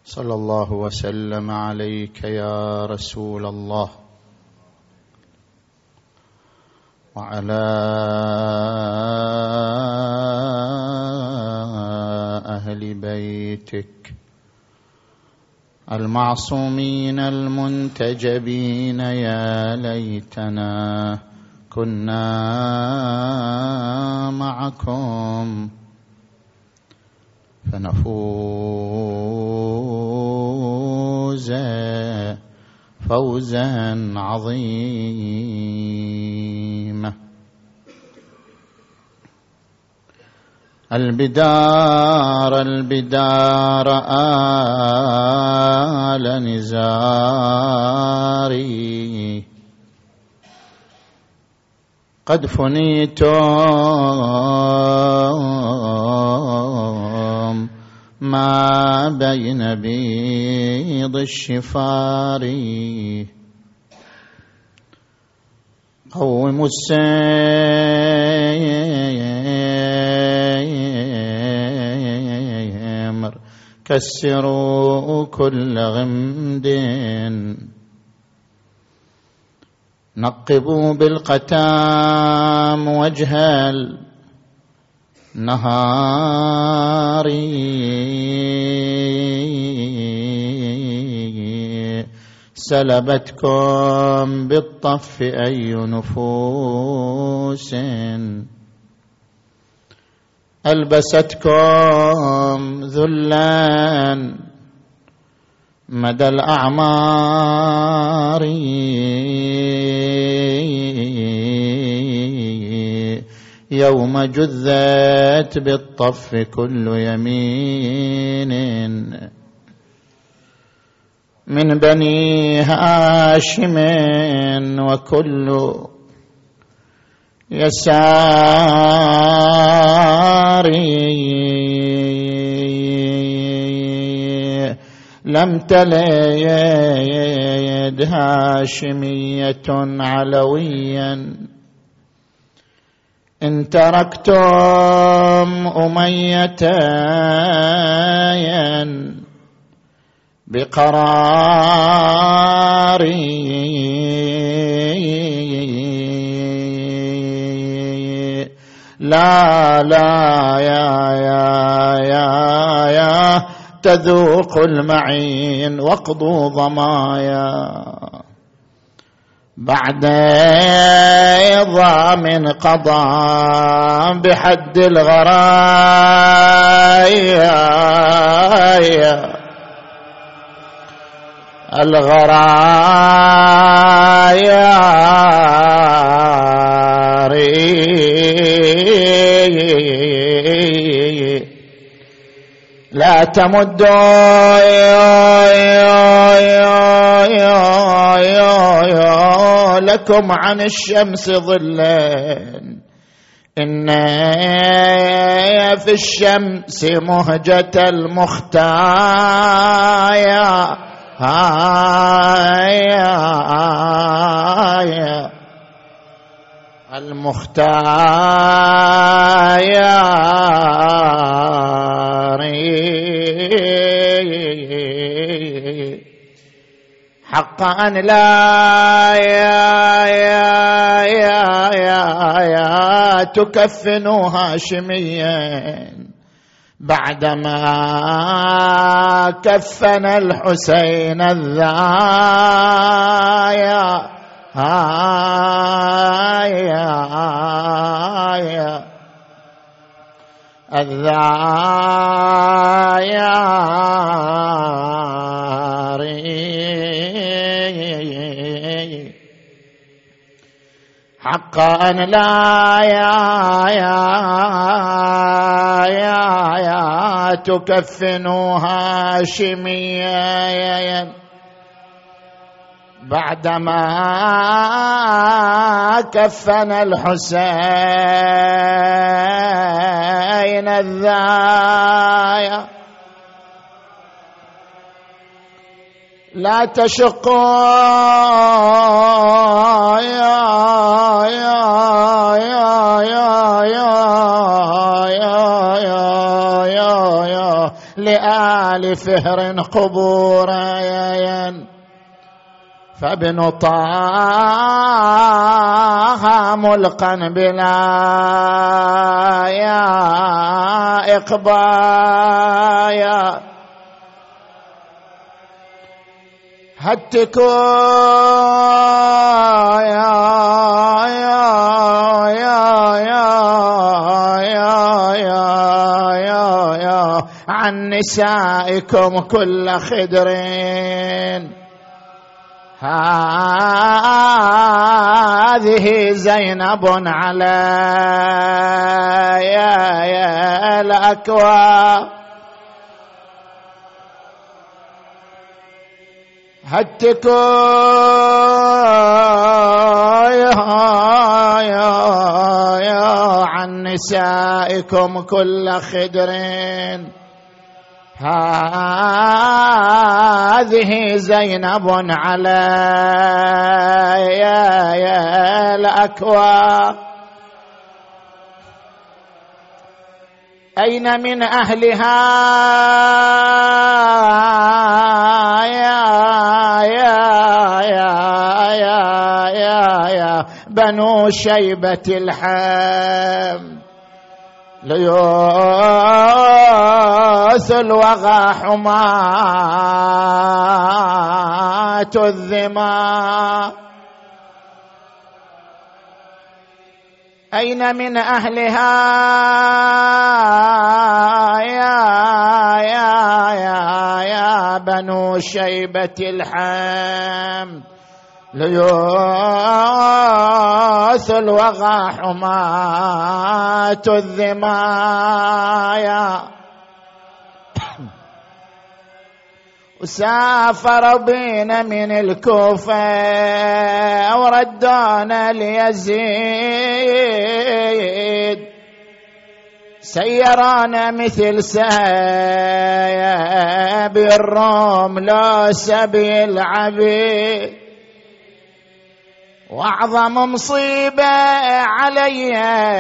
صلى الله وسلم عليك يا رسول الله وعلى أهل بيتك المعصومين المنتجبين. يا ليتنا كنا معكم فنفوز فوزا عظيما. البدار آل نزاري قد فنيتم ما بين بيض الشفار. قوموا السمر كسروا كل غمد نقبوا بالقتام وجه النهار. سلبتكم بالطف أي نفوس ألبستكم ذلا مدى الأعمار. يوم جذت بالطف كل يمين من بني هاشم وكل يسار. لم تلد هاشمية علويا إن تركتم أمية بقرار. لا يا تذوق المعين واقضوا ضمايا بعد ضامن قضى بحد الغرايا. لا تمدوا لكم عن الشمس ظلا إن في الشمس مهجة المختايا. المختار حق أن لا يا تكفنوا هاشميا بعدما كفن الحسين الذايا. حقا أن لا يا تكفنوا هاشميا بعدما كفن الحسين الذايا. لا تشقوا لآل فهر قبورا فابن طه ملقا بلا يا إقبايا هتكو يا يا يا يا يا يا يا يا عن نسائكم كل خدرين هذه زينب على يا الأكوى هتكو يا عن نسائكم كل خدرين هذه زينب على يا الأكوى أين من أهلها يا بنو شيبة الحم ليوث الوغى حماة الذمى أين من أهلها يا بنو شيبة الحم ليوث الوغى حماة الذمايا وسافر بينا من الكوفة وردونا ليزيد سيرانا مثل سيب الروم لا سبي العبيد واعظم مصيبة علي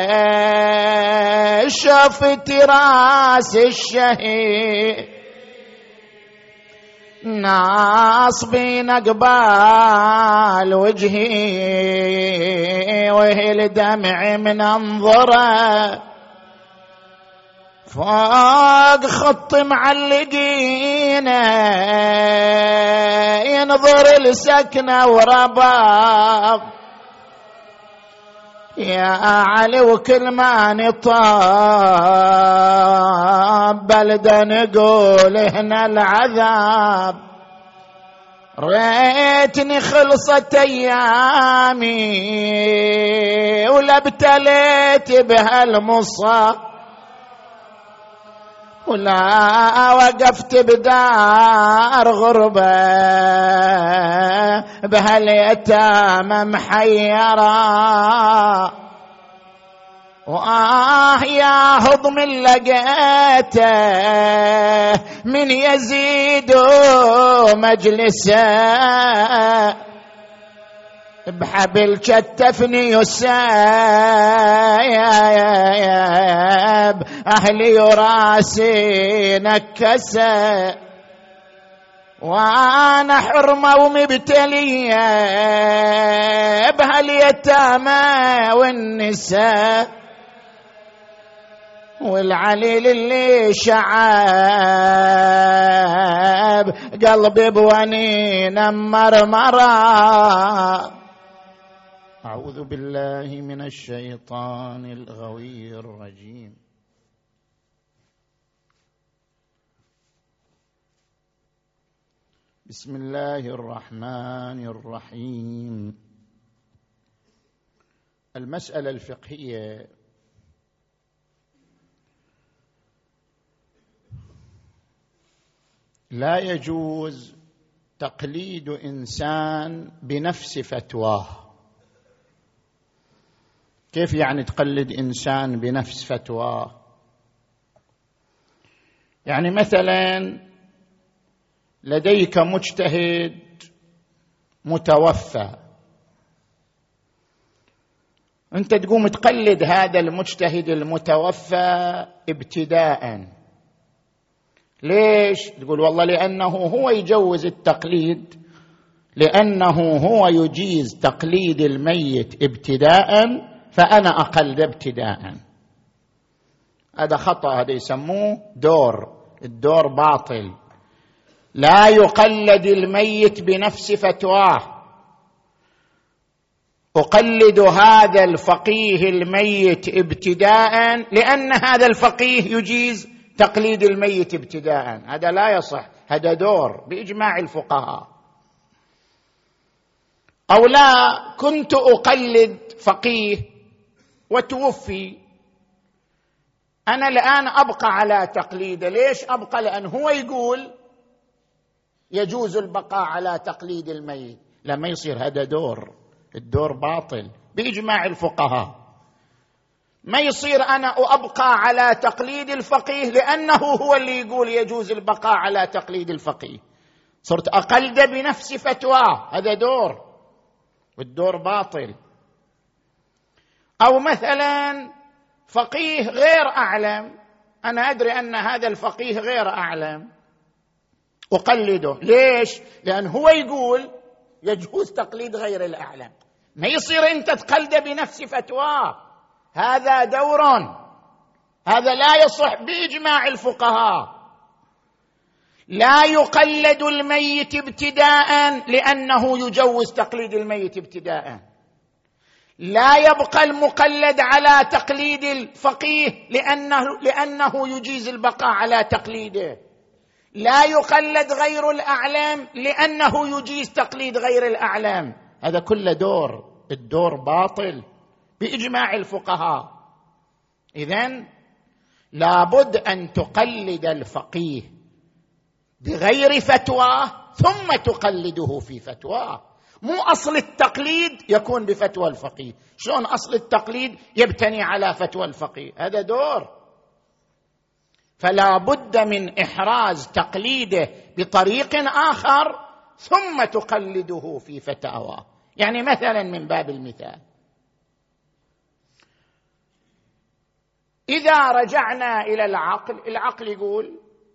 شفت راس الشهيد ناصبين قبال وجهي وهل دمع من انظره فوق خط معلقينه ينظر السكنة ورباب يا علي وكل ما نطاب بلدة نقول هنا العذاب ريتني خلصت ايامي ولا ابتليت بهالمصاب ولا وقفت بدار غربة بهاليتامى محيرة يا هضم لقيته من يزيد مجلسه بحبل كتفني يسايب أهلي وراسي نكسه وأنا حرمة ومبتلية بهاليتامى والنساء والعليل اللي شعب قلبي بونين مرمرة. أعوذ بالله من الشيطان الغوي الرجيم. بسم الله الرحمن الرحيم. المسألة الفقهية لا يجوز تقليد إنسان بنفس فتواه. كيف يعني تقلد إنسان بنفس فتواه؟ يعني مثلا لديك مجتهد متوفى، أنت تقوم تقلد هذا المجتهد المتوفى ابتداءً، ليش؟ تقول والله لأنه هو يجوز التقليد، لأنه هو يجيز تقليد الميت ابتداء فأنا أقلد ابتداء. هذا خطأ، هذا يسموه دور، الدور باطل. لا يقلد الميت بنفس فتواه. أقلد هذا الفقيه الميت ابتداء لأن هذا الفقيه يجيز تقليد الميت ابتداء، هذا لا يصح، هذا دور بإجماع الفقهاء. أو لا، كنت أقلد فقيه وتوفي، أنا الآن أبقى على تقليده. ليش أبقى؟ لأن هو يقول يجوز البقاء على تقليد الميت. لما يصير هذا دور، الدور باطل بإجماع الفقهاء. ما يصير أنا أبقى على تقليد الفقيه لأنه هو اللي يقول يجوز البقاء على تقليد الفقيه، صرت أقلد بنفس فتواه، هذا دور والدور باطل. أو مثلا فقيه غير أعلم، أنا أدري أن هذا الفقيه غير أعلم، أقلده. ليش؟ لأن هو يقول يجوز تقليد غير الأعلم. ما يصير أنت تقلد بنفس فتواه، هذا دور، هذا لا يصح بإجماع الفقهاء. لا يقلد الميت ابتداء لأنه يجوز تقليد الميت ابتداء. لا يبقى المقلد على تقليد الفقيه لأنه يجيز البقاء على تقليده. لا يقلد غير الأعلم لأنه يجيز تقليد غير الأعلم. هذا كله دور، الدور باطل بإجماع الفقهاء. إذن لابد أن تقلد الفقيه بغير فتواه ثم تقلده في فتواه. مو أصل التقليد يكون بفتوى الفقيه. شلون أصل التقليد يبتني على فتوى الفقيه؟ هذا دور. فلا بد من إحراز تقليده بطريق آخر ثم تقلده في فتاواه. يعني مثلا من باب المثال، إذا رجعنا إلى العقل يقول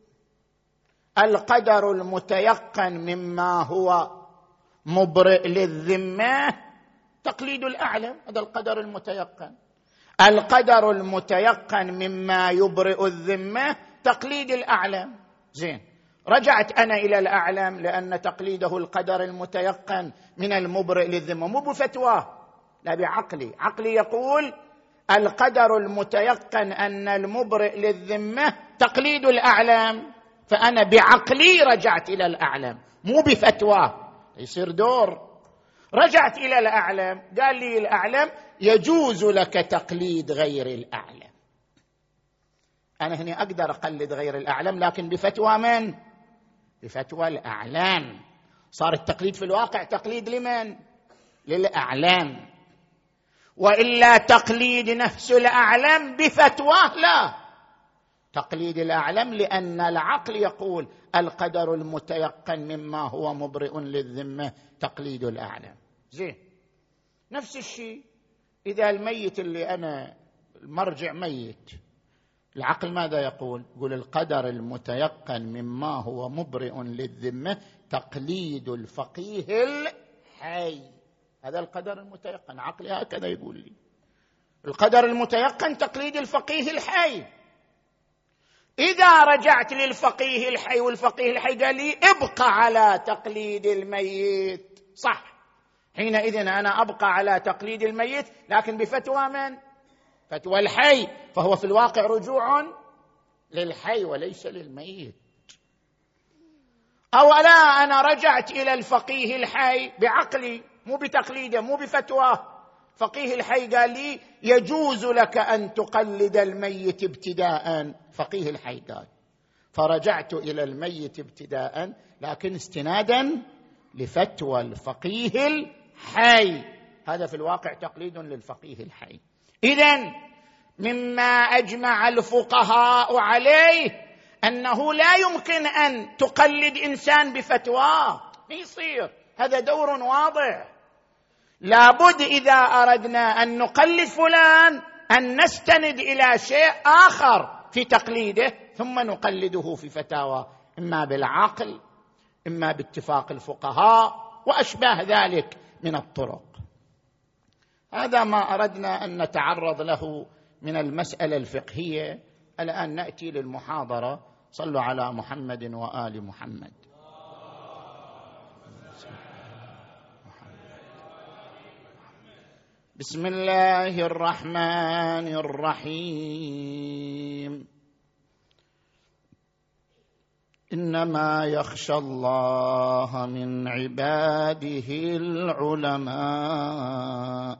القدر المتيقن مما هو مبرئ للذمة تقليد الأعلم، هذا القدر المتيقن. القدر المتيقن مما يبرئ الذمة تقليد الأعلم. زين، رجعت أنا إلى الأعلم لأن تقليده القدر المتيقن من المبرئ للذمة، مو بفتواه، لا بعقلي. عقلي يقول القدر المتيقن أن المبرئ للذمة تقليد الأعلم، فأنا بعقلي رجعت إلى الأعلم مو بفتواه. يصير دور. رجعت إلى الأعلم، قال لي الأعلم يجوز لك تقليد غير الأعلم. أنا هنا أقدر أقلد غير الأعلم لكن بفتوى من؟ بفتوى الأعلام. صار التقليد في الواقع تقليد لمن؟ للأعلام. وإلا تقليد نفس الأعلم بفتواه لا، تقليد الأعلم لأن العقل يقول القدر المتيقن مما هو مبرئ للذمة تقليد الأعلم. زين، نفس الشيء إذا الميت اللي أنا المرجع ميت، العقل ماذا يقول؟ يقول القدر المتيقن مما هو مبرئ للذمة تقليد الفقيه الحي. هذا القدر المتيقن، عقلي هكذا يقول لي القدر المتيقن تقليد الفقيه الحي. إذا رجعت للفقيه الحي والفقيه الحي قال لي ابقى على تقليد الميت، صح، حينئذ أنا أبقى على تقليد الميت لكن بفتوى من؟ فتوى الحي، فهو في الواقع رجوع للحي وليس للميت. أو لا، أنا رجعت إلى الفقيه الحي بعقلي مو بتقليده مو بفتواه. فقيه الحي قال لي يجوز لك أن تقلد الميت ابتداء، فقيه الحي قال، فرجعت إلى الميت ابتداء لكن استنادا لفتوى الفقيه الحي. هذا في الواقع تقليد للفقيه الحي. إذن مما أجمع الفقهاء عليه أنه لا يمكن أن تقلد إنسان بفتواه، ما يصير، هذا دور واضح. لابد إذا أردنا أن نقلد فلان أن نستند إلى شيء آخر في تقليده ثم نقلده في فتاوى، إما بالعقل إما باتفاق الفقهاء وأشباه ذلك من الطرق. هذا ما أردنا أن نتعرض له من المسألة الفقهية. الآن نأتي للمحاضرة. صلوا على محمد وآل محمد. بسم الله الرحمن الرحيم. إنما يخشى الله من عباده العلماء.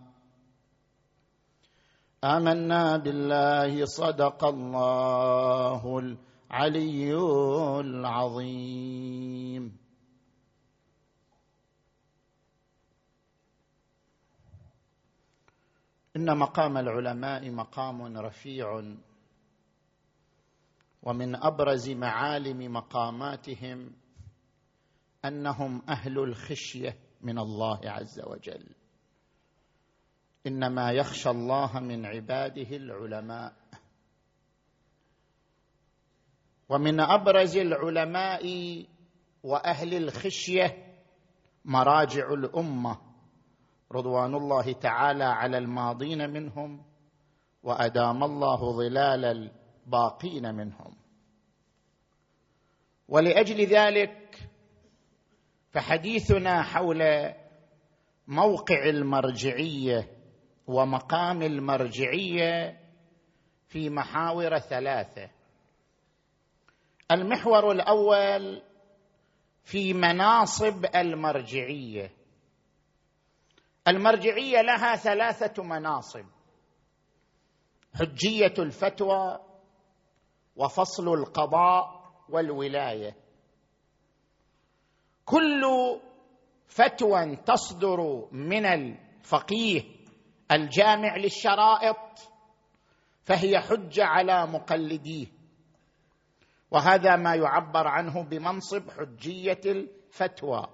آمنا بالله صدق الله العلي العظيم. إن مقام العلماء مقام رفيع، ومن أبرز معالم مقاماتهم أنهم أهل الخشية من الله عز وجل. إنما يخشى الله من عباده العلماء. ومن أبرز العلماء وأهل الخشية مراجع الأمة رضوان الله تعالى على الماضين منهم، وأدام الله ظلال الباقين منهم. ولأجل ذلك فحديثنا حول موقع المرجعية ومقام المرجعية في محاور ثلاثة. المحور الأول في مناصب المرجعية. المرجعية لها ثلاثة مناصب: حجية الفتوى، وفصل القضاء، والولاية. كل فتوى تصدر من الفقيه الجامع للشرائط فهي حجة على مقلديه، وهذا ما يعبر عنه بمنصب حجية الفتوى.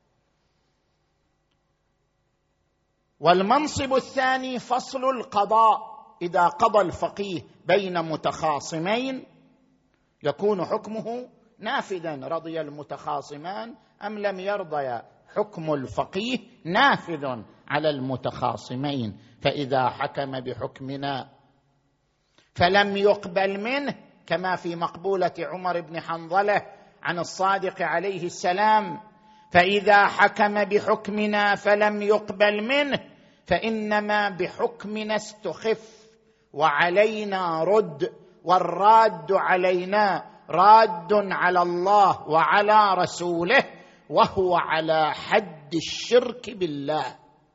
والمنصب الثاني فصل القضاء. إذا قضى الفقيه بين متخاصمين يكون حكمه نافذا، رضي المتخاصمان أم لم يرضيا، حكم الفقيه نافذ على المتخاصمين. فإذا حكم بحكمنا فلم يقبل منه، كما في مقبولة عمر بن حنظلة عن الصادق عليه السلام: فإذا حكم بحكمنا فلم يقبل منه فإنما بحكمنا استخف وعلينا رد، والراد علينا راد على الله وعلى رسوله، وهو على حد الشرك بالله.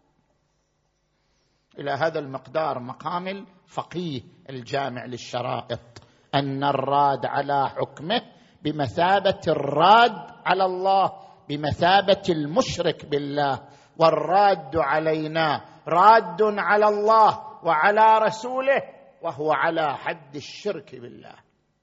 إلى هذا المقدار مقام الفقيه الجامع للشرائط، أن الراد على حكمه بمثابة الراد على الله، بمثابة المشرك بالله. والراد علينا راد على الله وعلى رسوله، وهو على حد الشرك بالله.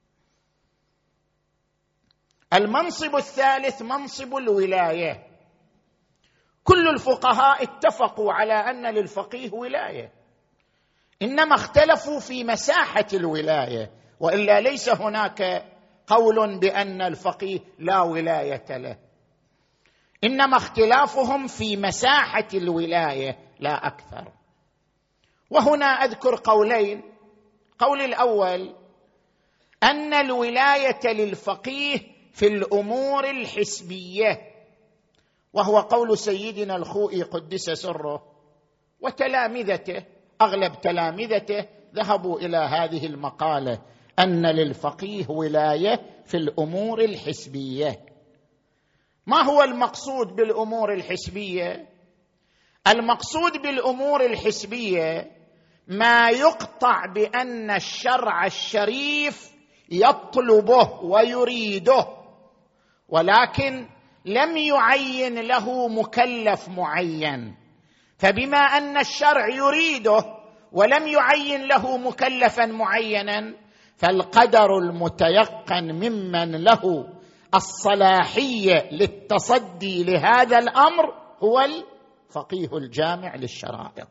المنصب الثالث منصب الولاية. كل الفقهاء اتفقوا على أن للفقيه ولاية، إنما اختلفوا في مساحة الولاية، وإلا ليس هناك قول بأن الفقيه لا ولاية له، إنما اختلافهم في مساحة الولاية لا أكثر. وهنا أذكر قولين. القول الأول أن الولاية للفقيه في الأمور الحسبية، وهو قول سيدنا الخوئي قدس سره وتلامذته. أغلب تلامذته ذهبوا إلى هذه المقالة، أن للفقيه ولاية في الأمور الحسبية. ما هو المقصود بالأمور الحسبية؟ المقصود بالأمور الحسبية ما يقطع بأن الشرع الشريف يطلبه ويريده، ولكن لم يعين له مكلف معين. فبما أن الشرع يريده ولم يعين له مكلفا معينا، فالقدر المتيقن ممن له الصلاحية للتصدي لهذا الأمر هو الفقيه الجامع للشرائط.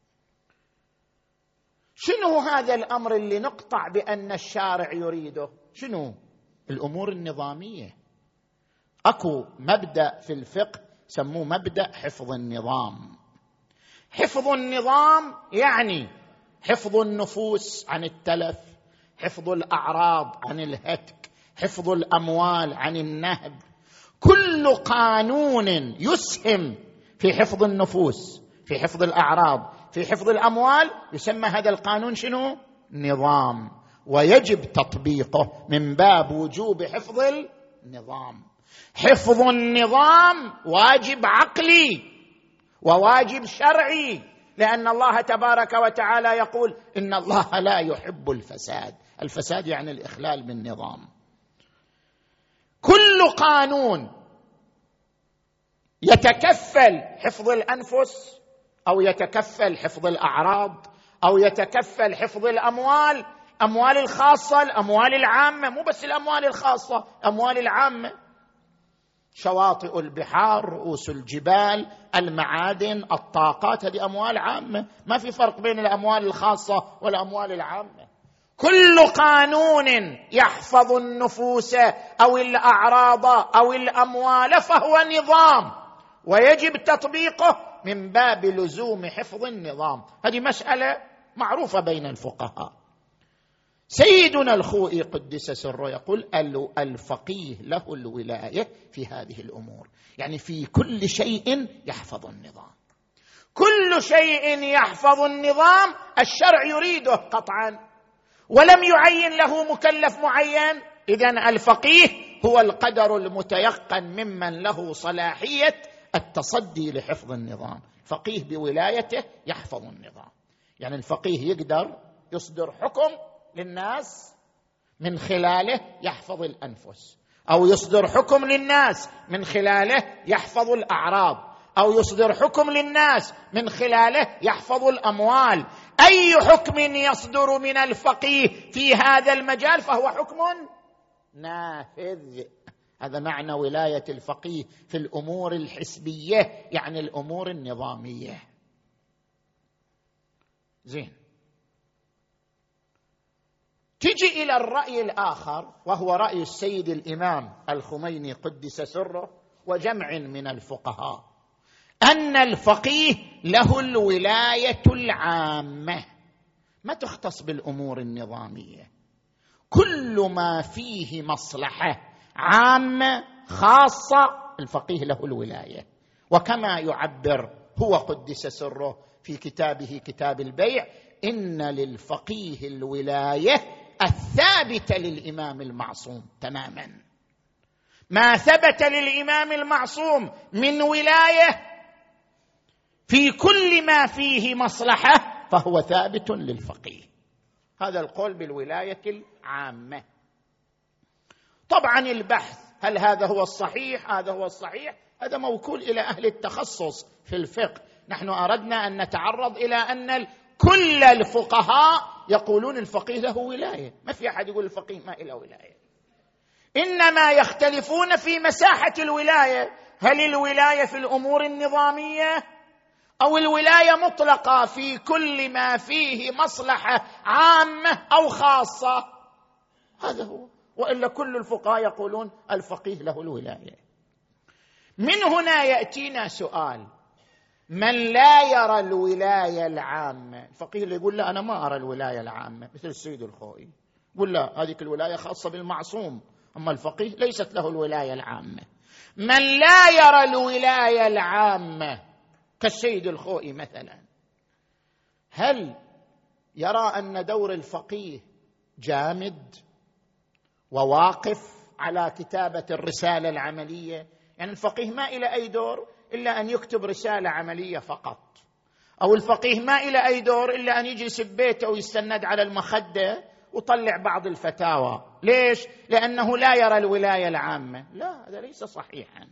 شنو هذا الأمر اللي نقطع بأن الشارع يريده؟ شنو؟ الأمور النظامية. أكو مبدأ في الفقه سموه مبدأ حفظ النظام. حفظ النظام يعني حفظ النفوس عن التلف، حفظ الأعراض عن الهتك، حفظ الأموال عن النهب. كل قانون يسهم في حفظ النفوس، في حفظ الأعراض، في حفظ الأموال، يسمى هذا القانون شنو؟ نظام، ويجب تطبيقه من باب وجوب حفظ النظام. حفظ النظام واجب عقلي وواجب شرعي، لأن الله تبارك وتعالى يقول إن الله لا يحب الفساد. الفساد يعني الإخلال بالنظام. كل قانون يتكفل حفظ الأنفس أو يتكفل حفظ الأعراض أو يتكفل حفظ الأموال، أموال الخاصة، الأموال العامة، مو بس الأموال الخاصة، أموال العامة، شواطئ البحار، رؤوس الجبال، المعادن، الطاقات، هذه أموال عامة، ما في فرق بين الأموال الخاصة والأموال العامة. كل قانون يحفظ النفوس أو الأعراض أو الأموال فهو نظام ويجب تطبيقه من باب لزوم حفظ النظام. هذه مسألة معروفة بين الفقهاء. سيدنا الخوئي قدس سره يقول الفقيه له الولاية في هذه الأمور، يعني في كل شيء يحفظ النظام. كل شيء يحفظ النظام الشرع يريده قطعا، ولم يعين له مكلف معين. إذن الفقيه هو القدر المتيقن ممن له صلاحية التصدي لحفظ النظام. فقيه بولايته يحفظ النظام، يعني الفقيه يقدر يصدر حكم للناس من خلاله يحفظ الأنفس، أو يصدر حكم للناس من خلاله يحفظ الأعراض، أو يصدر حكم للناس من خلاله يحفظ الأموال. أي حكم يصدر من الفقيه في هذا المجال فهو حكم نافذ. هذا معنى ولاية الفقيه في الأمور الحسبية، يعني الأمور النظامية. زين، تجي إلى الرأي الآخر وهو رأي السيد الإمام الخميني قدس سره وجمع من الفقهاء، أن الفقيه له الولاية العامة، ما تختص بالأمور النظامية. كل ما فيه مصلحة عامة خاصة الفقيه له الولاية. وكما يعبر هو قدس سره في كتابه كتاب البيع، إن للفقيه الولاية الثابتة للإمام المعصوم تماما. ما ثبت للإمام المعصوم من ولاية في كل ما فيه مصلحة فهو ثابت للفقيه. هذا القول بالولاية العامة. طبعا البحث هل هذا هو الصحيح، هذا هو الصحيح، هذا موكول إلى أهل التخصص في الفقه. نحن أردنا أن نتعرض إلى أن كل الفقهاء يقولون الفقيه له ولاية، ما في أحد يقول الفقيه ما له ولاية، إنما يختلفون في مساحة الولاية. هل الولاية في الأمور النظامية أو الولاية مطلقة في كل ما فيه مصلحة عامة أو خاصة؟ هذا هو. وإلا كل الفقهاء يقولون الفقيه له الولاية. من هنا يأتينا سؤال: من لا يرى الولاية العامة؟ الفقيه اللي يقول لا أنا ما أرى الولاية العامة، مثل السيد الخوئي يقول لا هذه الولاية خاصة بالمعصوم، أما الفقيه ليست له الولاية العامة. من لا يرى الولاية العامة كالسيد الخوئي مثلا، هل يرى أن دور الفقيه جامد وواقف على كتابة الرسالة العملية؟ يعني الفقيه ما إلى أي دور إلا أن يكتب رسالة عملية فقط، أو الفقيه ما إلى أي دور إلا أن يجلس ببيته ويستند على المخدة وطلع بعض الفتاوى. ليش؟ لأنه لا يرى الولاية العامة. لا، هذا ليس صحيحا.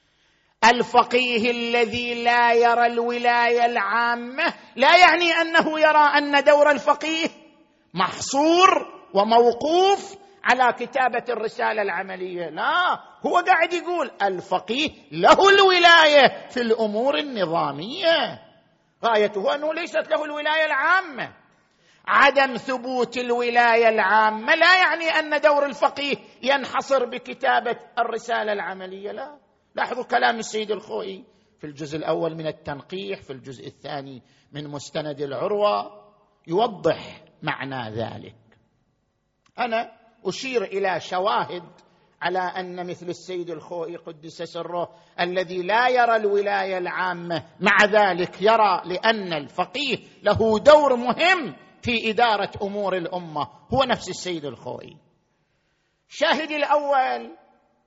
الفقيه الذي لا يرى الولاية العامة لا يعني أنه يرى أن دور الفقيه محصور وموقوف على كتابة الرسالة العملية. لا، هو قاعد يقول الفقيه له الولاية في الأمور النظامية، غايته أنه ليست له الولاية العامة. عدم ثبوت الولاية العامة لا يعني أن دور الفقيه ينحصر بكتابة الرسالة العملية، لا. لاحظوا كلام السيد الخوئي في الجزء الأول من التنقيح، في الجزء الثاني من مستند العروة، يوضح معنى ذلك. أنا أشير إلى شواهد على أن مثل السيد الخوئي قدس سره الذي لا يرى الولاية العامة مع ذلك يرى لأن الفقيه له دور مهم في إدارة أمور الأمة، هو نفس السيد الخوئي. شاهد الأول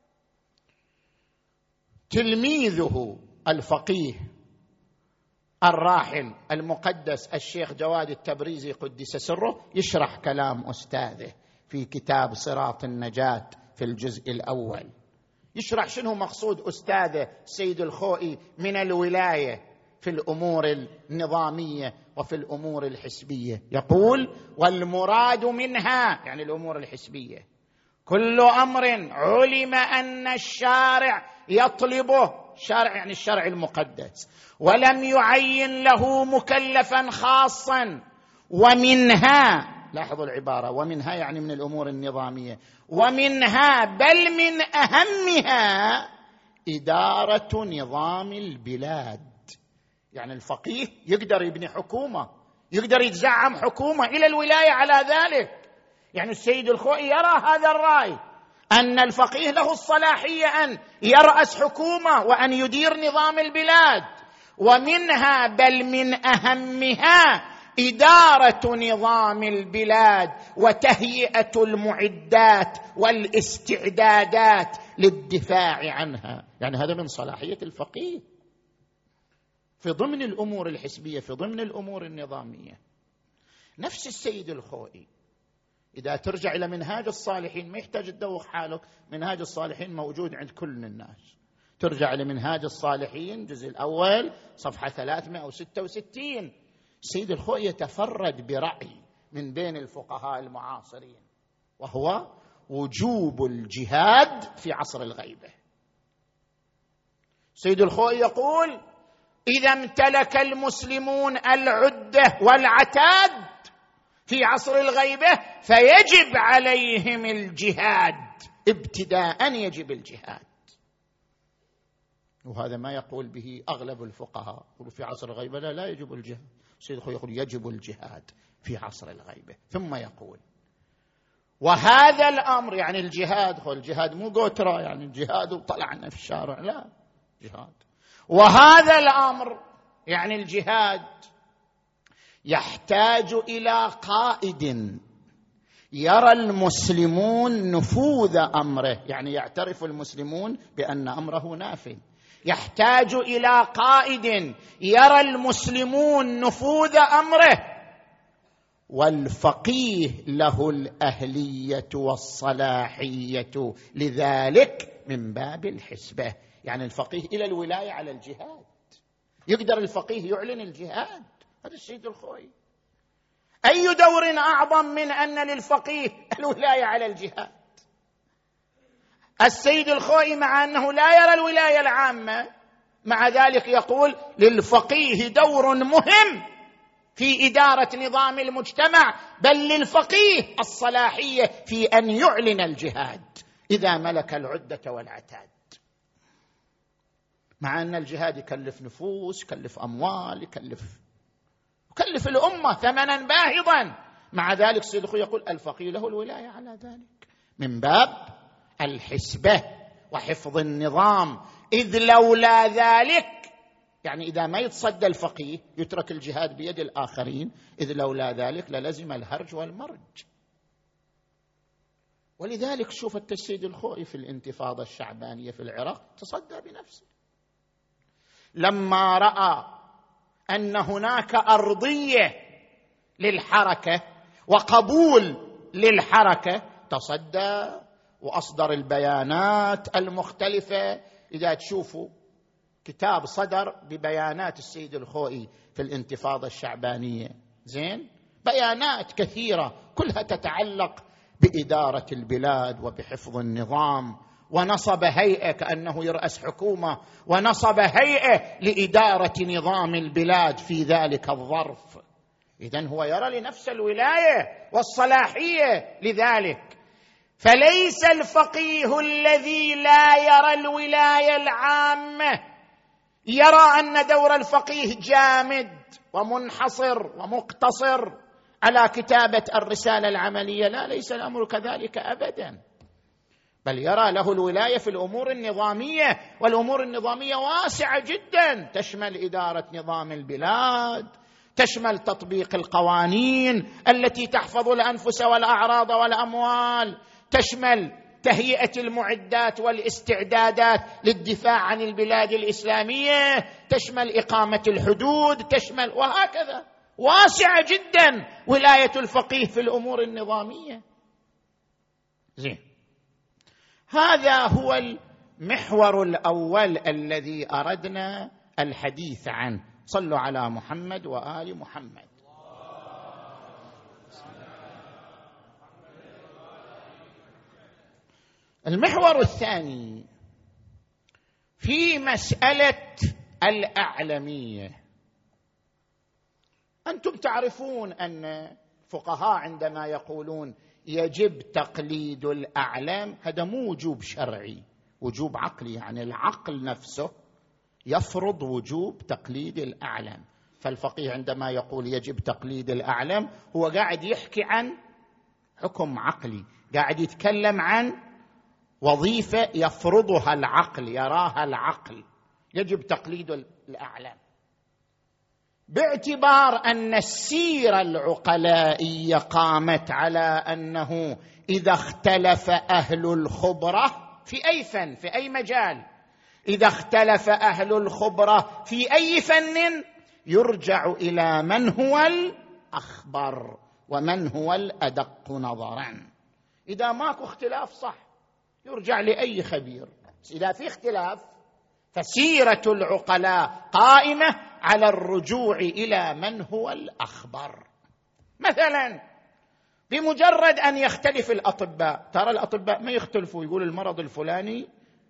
تلميذه الفقيه الراحل المقدس الشيخ جواد التبريزي قدس سره، يشرح كلام أستاذه في كتاب صراط النجاة في الجزء الأول، يشرح شنو مقصود أستاذه السيد الخوئي من الولاية في الأمور النظامية وفي الأمور الحسبية. يقول: والمراد منها، يعني الأمور الحسبية، كل أمر علم أن الشارع يطلبه، شارع يعني الشرع المقدس، ولم يعين له مكلفا خاصا، ومنها، لاحظوا العبارة، ومنها يعني من الأمور النظامية، ومنها بل من أهمها إدارة نظام البلاد. يعني الفقيه يقدر يبني حكومة، يقدر يتزعم حكومة، إلى الولاية على ذلك. يعني السيد الخوئي يرى هذا الرأي، أن الفقيه له الصلاحية أن يرأس حكومة وأن يدير نظام البلاد. ومنها بل من أهمها إدارة نظام البلاد وتهيئة المعدات والاستعدادات للدفاع عنها. يعني هذا من صلاحية الفقيه في ضمن الأمور الحسبية، في ضمن الأمور النظامية. نفس السيد الخوئي إذا ترجع إلى منهاج الصالحين، ما يحتاج تدوخ حالك، منهاج الصالحين موجود عند كل الناس. ترجع لمنهاج الصالحين الجزء الأول صفحة 366. السيد الخوئي يتفرد برأي من بين الفقهاء المعاصرين، وهو وجوب الجهاد في عصر الغيبة. السيد الخوئي يقول: إذا امتلك المسلمون العدة والعتاد في عصر الغيبة فيجب عليهم الجهاد، ابتداء يجب الجهاد. وهذا ما يقول به أغلب الفقهاء، يقولوا في عصر الغيبة لا يجب الجهاد. السيد الخوئي يقول يجب الجهاد في عصر الغيبة، ثم يقول: وهذا الأمر، يعني الجهاد، هو الجهاد مو قوترة يعني الجهاد وطلعنا في الشارع، لا، جهاد. وهذا الأمر يعني الجهاد يحتاج إلى قائد يرى المسلمون نفوذ أمره، يعني يعترف المسلمون بأن أمره نافذ. يحتاج إلى قائد يرى المسلمون نفوذ أمره، والفقيه له الأهلية والصلاحية لذلك من باب الحسبة. يعني الفقيه إلى الولاية على الجهاد، يقدر الفقيه يعلن الجهاد. هذا السيد الخوئي. أي دور أعظم من أن للفقيه الولاية على الجهاد؟ السيد الخوئي مع أنه لا يرى الولاية العامة، مع ذلك يقول للفقيه دور مهم في إدارة نظام المجتمع، بل للفقيه الصلاحية في أن يعلن الجهاد إذا ملك العدة والعتاد. مع أن الجهاد يكلف نفوس، يكلف أموال، يكلف الأمة ثمنا باهظا، مع ذلك السيد الخوئي يقول الفقيه له الولاية على ذلك من باب الحسبة وحفظ النظام. إذ لولا ذلك، يعني إذا ما يتصدى الفقيه يترك الجهاد بيد الآخرين، إذ لولا ذلك للزم الهرج والمرج. ولذلك شوف السيد الخوئي في الانتفاضة الشعبانية في العراق تصدى بنفسه، لما رأى أن هناك أرضية للحركة وقبول للحركة تصدى وأصدر البيانات المختلفة. إذا تشوفوا كتاب صدر ببيانات السيد الخوئي في الانتفاضة الشعبانية، زين، بيانات كثيرة كلها تتعلق بإدارة البلاد وبحفظ النظام، ونصب هيئة كأنه يرأس حكومة، ونصب هيئة لإدارة نظام البلاد في ذلك الظرف. إذن هو يرى لنفس الولاية والصلاحية لذلك. فليس الفقيه الذي لا يرى الولاية العامة يرى أن دور الفقيه جامد ومنحصر ومقتصر على كتابة الرسالة العملية. لا، ليس الأمر كذلك أبدا، بل يرى له الولاية في الأمور النظامية، والأمور النظامية واسعة جدا، تشمل إدارة نظام البلاد، تشمل تطبيق القوانين التي تحفظ الأنفس والأعراض والأموال، تشمل تهيئة المعدات والاستعدادات للدفاع عن البلاد الإسلامية، تشمل إقامة الحدود، تشمل، وهكذا واسعة جدا ولاية الفقيه في الأمور النظامية. زين، هذا هو المحور الأول الذي أردنا الحديث عنه. صلوا على محمد وآل محمد. المحور الثاني في مسألة الأعلمية. أنتم تعرفون أن الفقهاء عندما يقولون يجب تقليد الأعلام، هذا مو وجوب شرعي، وجوب عقلي، يعني العقل نفسه يفرض وجوب تقليد الأعلام. فالفقيه عندما يقول يجب تقليد الأعلام هو قاعد يحكي عن حكم عقلي، قاعد يتكلم عن وظيفة يفرضها العقل، يراها العقل، يجب تقليد الأعلام، باعتبار أن السيرة العقلائية قامت على أنه إذا اختلف أهل الخبرة في أي فن، في أي مجال، إذا اختلف أهل الخبرة في أي فن يرجع إلى من هو الأخبر ومن هو الأدق نظرا. إذا ماكو اختلاف صح يرجع لأي خبير، إذا في اختلاف فسيرة العقلاء قائمة على الرجوع إلى من هو الأخبر. مثلا بمجرد أن يختلف الأطباء، ترى الأطباء ما يختلفوا، يقول المرض الفلاني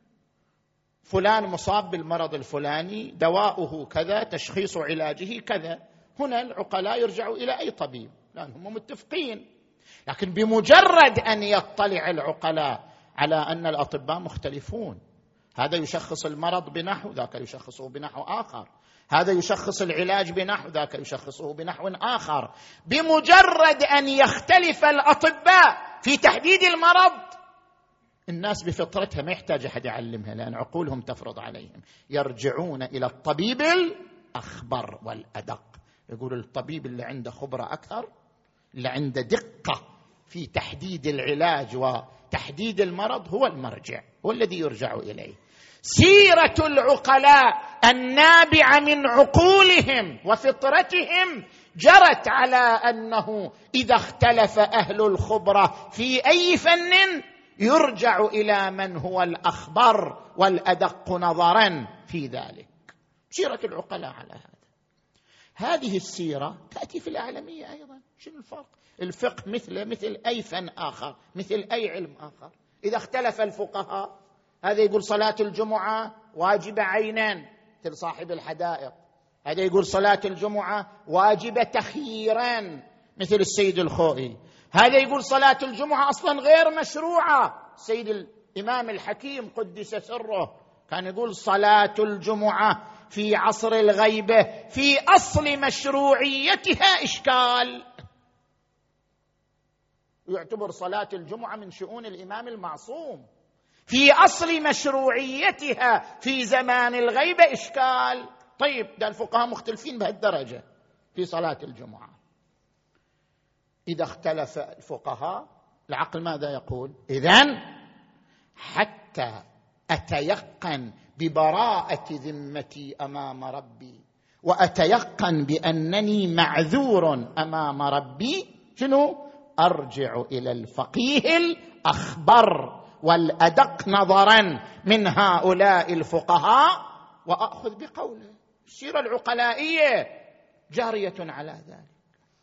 فلان مصاب بالمرض الفلاني، دواؤه كذا، تشخيص علاجه كذا، هنا العقلاء يرجعوا إلى أي طبيب لأنهم متفقين. لكن بمجرد أن يطلع العقلاء على أن الأطباء مختلفون، هذا يشخص المرض بنحو، ذاك يشخصه بنحو آخر، هذا يشخص العلاج بنحو، ذاك يشخصه بنحو آخر، بمجرد أن يختلف الأطباء في تحديد المرض الناس بفطرتها ما يحتاج أحد يعلمها لأن عقولهم تفرض عليهم، يرجعون إلى الطبيب الأخبر والأدق. يقول الطبيب اللي عنده خبرة أكثر، اللي عنده دقة في تحديد العلاج وتحديد المرض، هو المرجع، هو الذي يرجع إليه. سيرة العقلاء النابعة من عقولهم وفطرتهم جرت على أنه إذا اختلف أهل الخبرة في أي فن يرجع إلى من هو الأخبر والأدق نظرا في ذلك. سيرة العقلاء على هذا. هذه السيرة تأتي في الأعلمية أيضا. شنو الفرق؟ الفقه مثل أي فن آخر، مثل أي علم آخر. إذا اختلف الفقهاء، هذا يقول صلاة الجمعة واجبة عينا مثل صاحب الحدائق، هذا يقول صلاة الجمعة واجبة تخييرا مثل السيد الخوئي، هذا يقول صلاة الجمعة أصلا غير مشروعة. السيد الإمام الحكيم قدس سره كان يقول صلاة الجمعة في عصر الغيبة في أصل مشروعيتها إشكال، يعتبر صلاة الجمعة من شؤون الإمام المعصوم، في أصل مشروعيتها في زمان الغيبة إشكال. طيب ده الفقهاء مختلفين بهالدرجة في صلاة الجمعة. إذا اختلف الفقهاء العقل ماذا يقول؟ إذن حتى أتيقن ببراءة ذمتي أمام ربي وأتيقن بأنني معذور أمام ربي، شنو؟ أرجع إلى الفقيه الأخبر والأدق نظرا من هؤلاء الفقهاء وأخذ بقوله. السيرة العقلائية جارية على ذلك.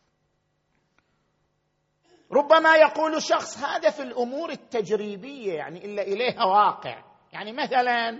ربما يقول شخص هذا في الأمور التجريبية، يعني إلا إليها واقع، يعني مثلا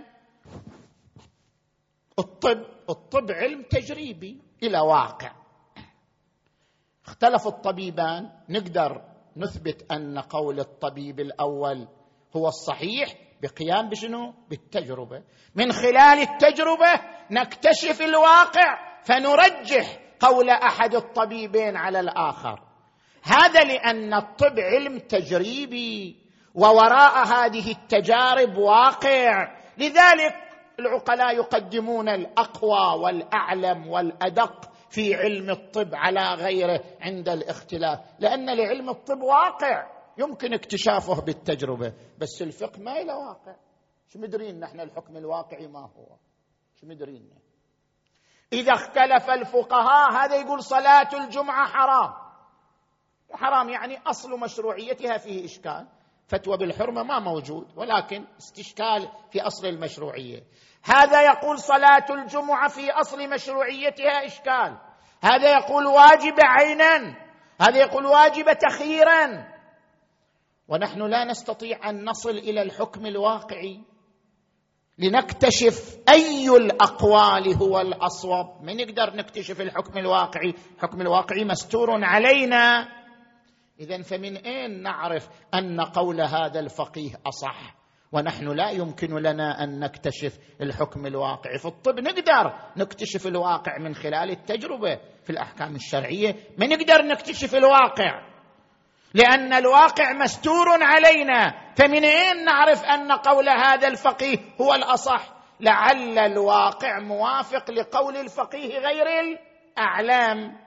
الطب علم تجريبي إلى واقع. اختلف الطبيبان، نقدر نثبت أن قول الطبيب الأول هو الصحيح بقيام بشنو؟ بالتجربة. من خلال التجربة نكتشف الواقع فنرجح قول أحد الطبيبين على الآخر. هذا لأن الطب علم تجريبي، ووراء هذه التجارب واقع. لذلك العقلاء يقدمون الأقوى والأعلم والأدق في علم الطب على غيره عند الاختلاف، لأن لعلم الطب واقع يمكن اكتشافه بالتجربة، بس الفقه ما له واقع. شو مدرين نحن الحكم الواقعي ما هو؟ شو مدرين؟ إذا اختلف الفقهاء هذا يقول صلاة الجمعة حرام، حرام يعني أصل مشروعيتها فيه إشكال، فتوى بالحرمة ما موجود، ولكن استشكال في أصل المشروعية. هذا يقول صلاة الجمعة في أصل مشروعيتها إشكال، هذا يقول واجب عينا، هذا يقول واجب تخييرا، ونحن لا نستطيع أن نصل إلى الحكم الواقعي لنكتشف أي الأقوال هو الأصوب. ما نقدر نكتشف الحكم الواقعي، الحكم الواقعي مستور علينا. إذن فمن أين نعرف أن قول هذا الفقيه أصح ونحن لا يمكن لنا أن نكتشف الحكم الواقعي؟ في الطب نقدر نكتشف الواقع من خلال التجربة، في الأحكام الشرعية ما نقدر نكتشف الواقع لأن الواقع مستور علينا. فمن أين نعرف أن قول هذا الفقيه هو الأصح؟ لعل الواقع موافق لقول الفقيه غير الأعلام.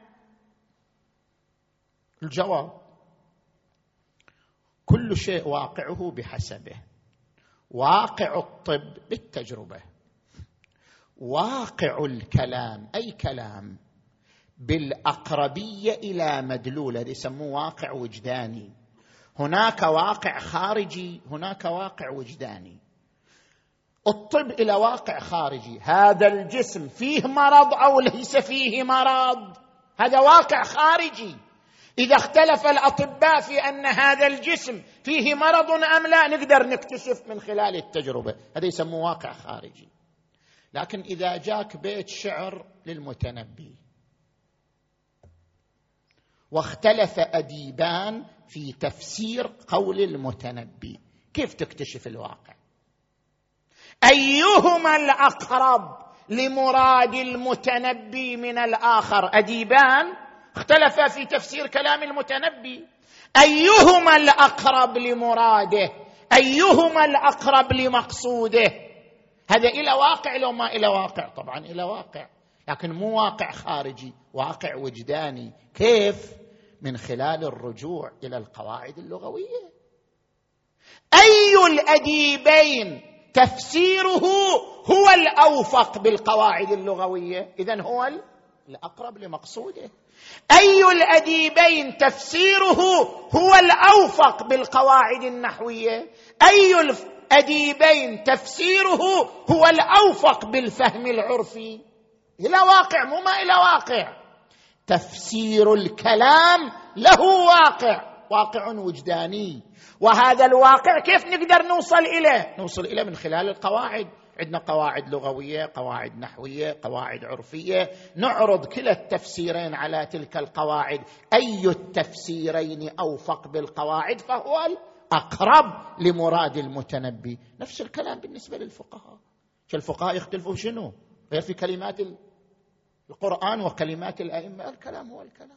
الجواب: كل شيء واقعه بحسبه. واقع الطب بالتجربة، واقع الكلام أي كلام بالأقربية إلى مدلوله، يسموه واقع وجداني. هناك واقع خارجي، هناك واقع وجداني. الطب إلى واقع خارجي، هذا الجسم فيه مرض أو ليس فيه مرض، هذا واقع خارجي. إذا اختلف الأطباء في أن هذا الجسم فيه مرض أم لا نقدر نكتشف من خلال التجربة، هذا يسموه واقع خارجي. لكن إذا جاك بيت شعر للمتنبي واختلف أديبان في تفسير قول المتنبي، كيف تكتشف الواقع؟ أيهما الأقرب لمراد المتنبي من الآخر؟ أديبان اختلفا في تفسير كلام المتنبي، أيهما الأقرب لمراده؟ أيهما الأقرب لمقصوده؟ هذا إلى واقع لو ما إلى واقع؟ طبعا إلى واقع، لكن مو واقع خارجي، واقع وجداني. كيف؟ من خلال الرجوع إلى القواعد اللغوية. أي الأديبين تفسيره هو الأوفق بالقواعد اللغوية، إذن هو الأقرب لمقصوده. أي الأديبين تفسيره هو الأوفق بالقواعد النحوية، أي الأديبين تفسيره هو الأوفق بالفهم العرفي. إلى واقع مو ما إلى واقع. تفسير الكلام له واقع، واقع وجداني، وهذا الواقع كيف نقدر نوصل إليه؟ نوصل إليه من خلال القواعد. عندنا قواعد لغوية، قواعد نحوية، قواعد عرفية، نعرض كلا التفسيرين على تلك القواعد، أي التفسيرين أوفق بالقواعد فهو الأقرب لمراد المتنبي. نفس الكلام بالنسبة للفقهاء. الفقهاء يختلفوا شنو؟ غير في كلمات القرآن وكلمات الأئمة، الكلام هو الكلام.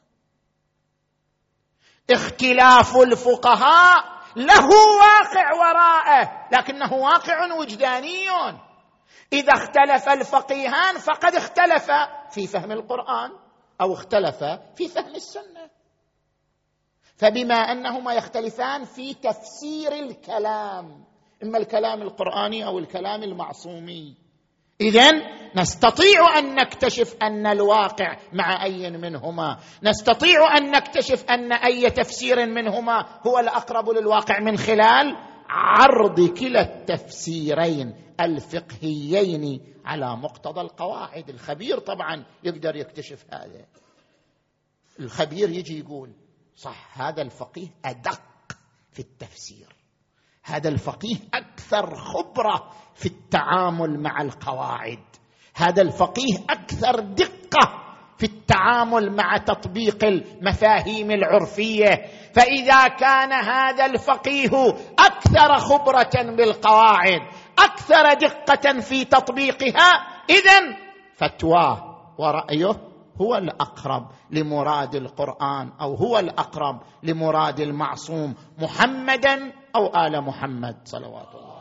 اختلاف الفقهاء له واقع وراءه، لكنه واقع وجداني. إذا اختلف الفقيهان فقد اختلف في فهم القرآن أو اختلف في فهم السنة، فبما أنهما يختلفان في تفسير الكلام، إما الكلام القرآني أو الكلام المعصومي، إذن نستطيع أن نكتشف أن الواقع مع أي منهما، نستطيع أن نكتشف أن أي تفسير منهما هو الأقرب للواقع من خلال عرض كلا التفسيرين الفقهيين على مقتضى القواعد. الخبير طبعا يقدر يكتشف هذا. الخبير يجي يقول صح، هذا الفقيه أدق في التفسير، هذا الفقيه أكثر خبرة في التعامل مع القواعد، هذا الفقيه أكثر دقة في في التعامل مع تطبيق المفاهيم العرفيه. فاذا كان هذا الفقيه اكثر خبره بالقواعد، اكثر دقه في تطبيقها، اذن فتواه ورايه هو الاقرب لمراد القران، او هو الاقرب لمراد المعصوم محمدا او ال محمد صلوات الله.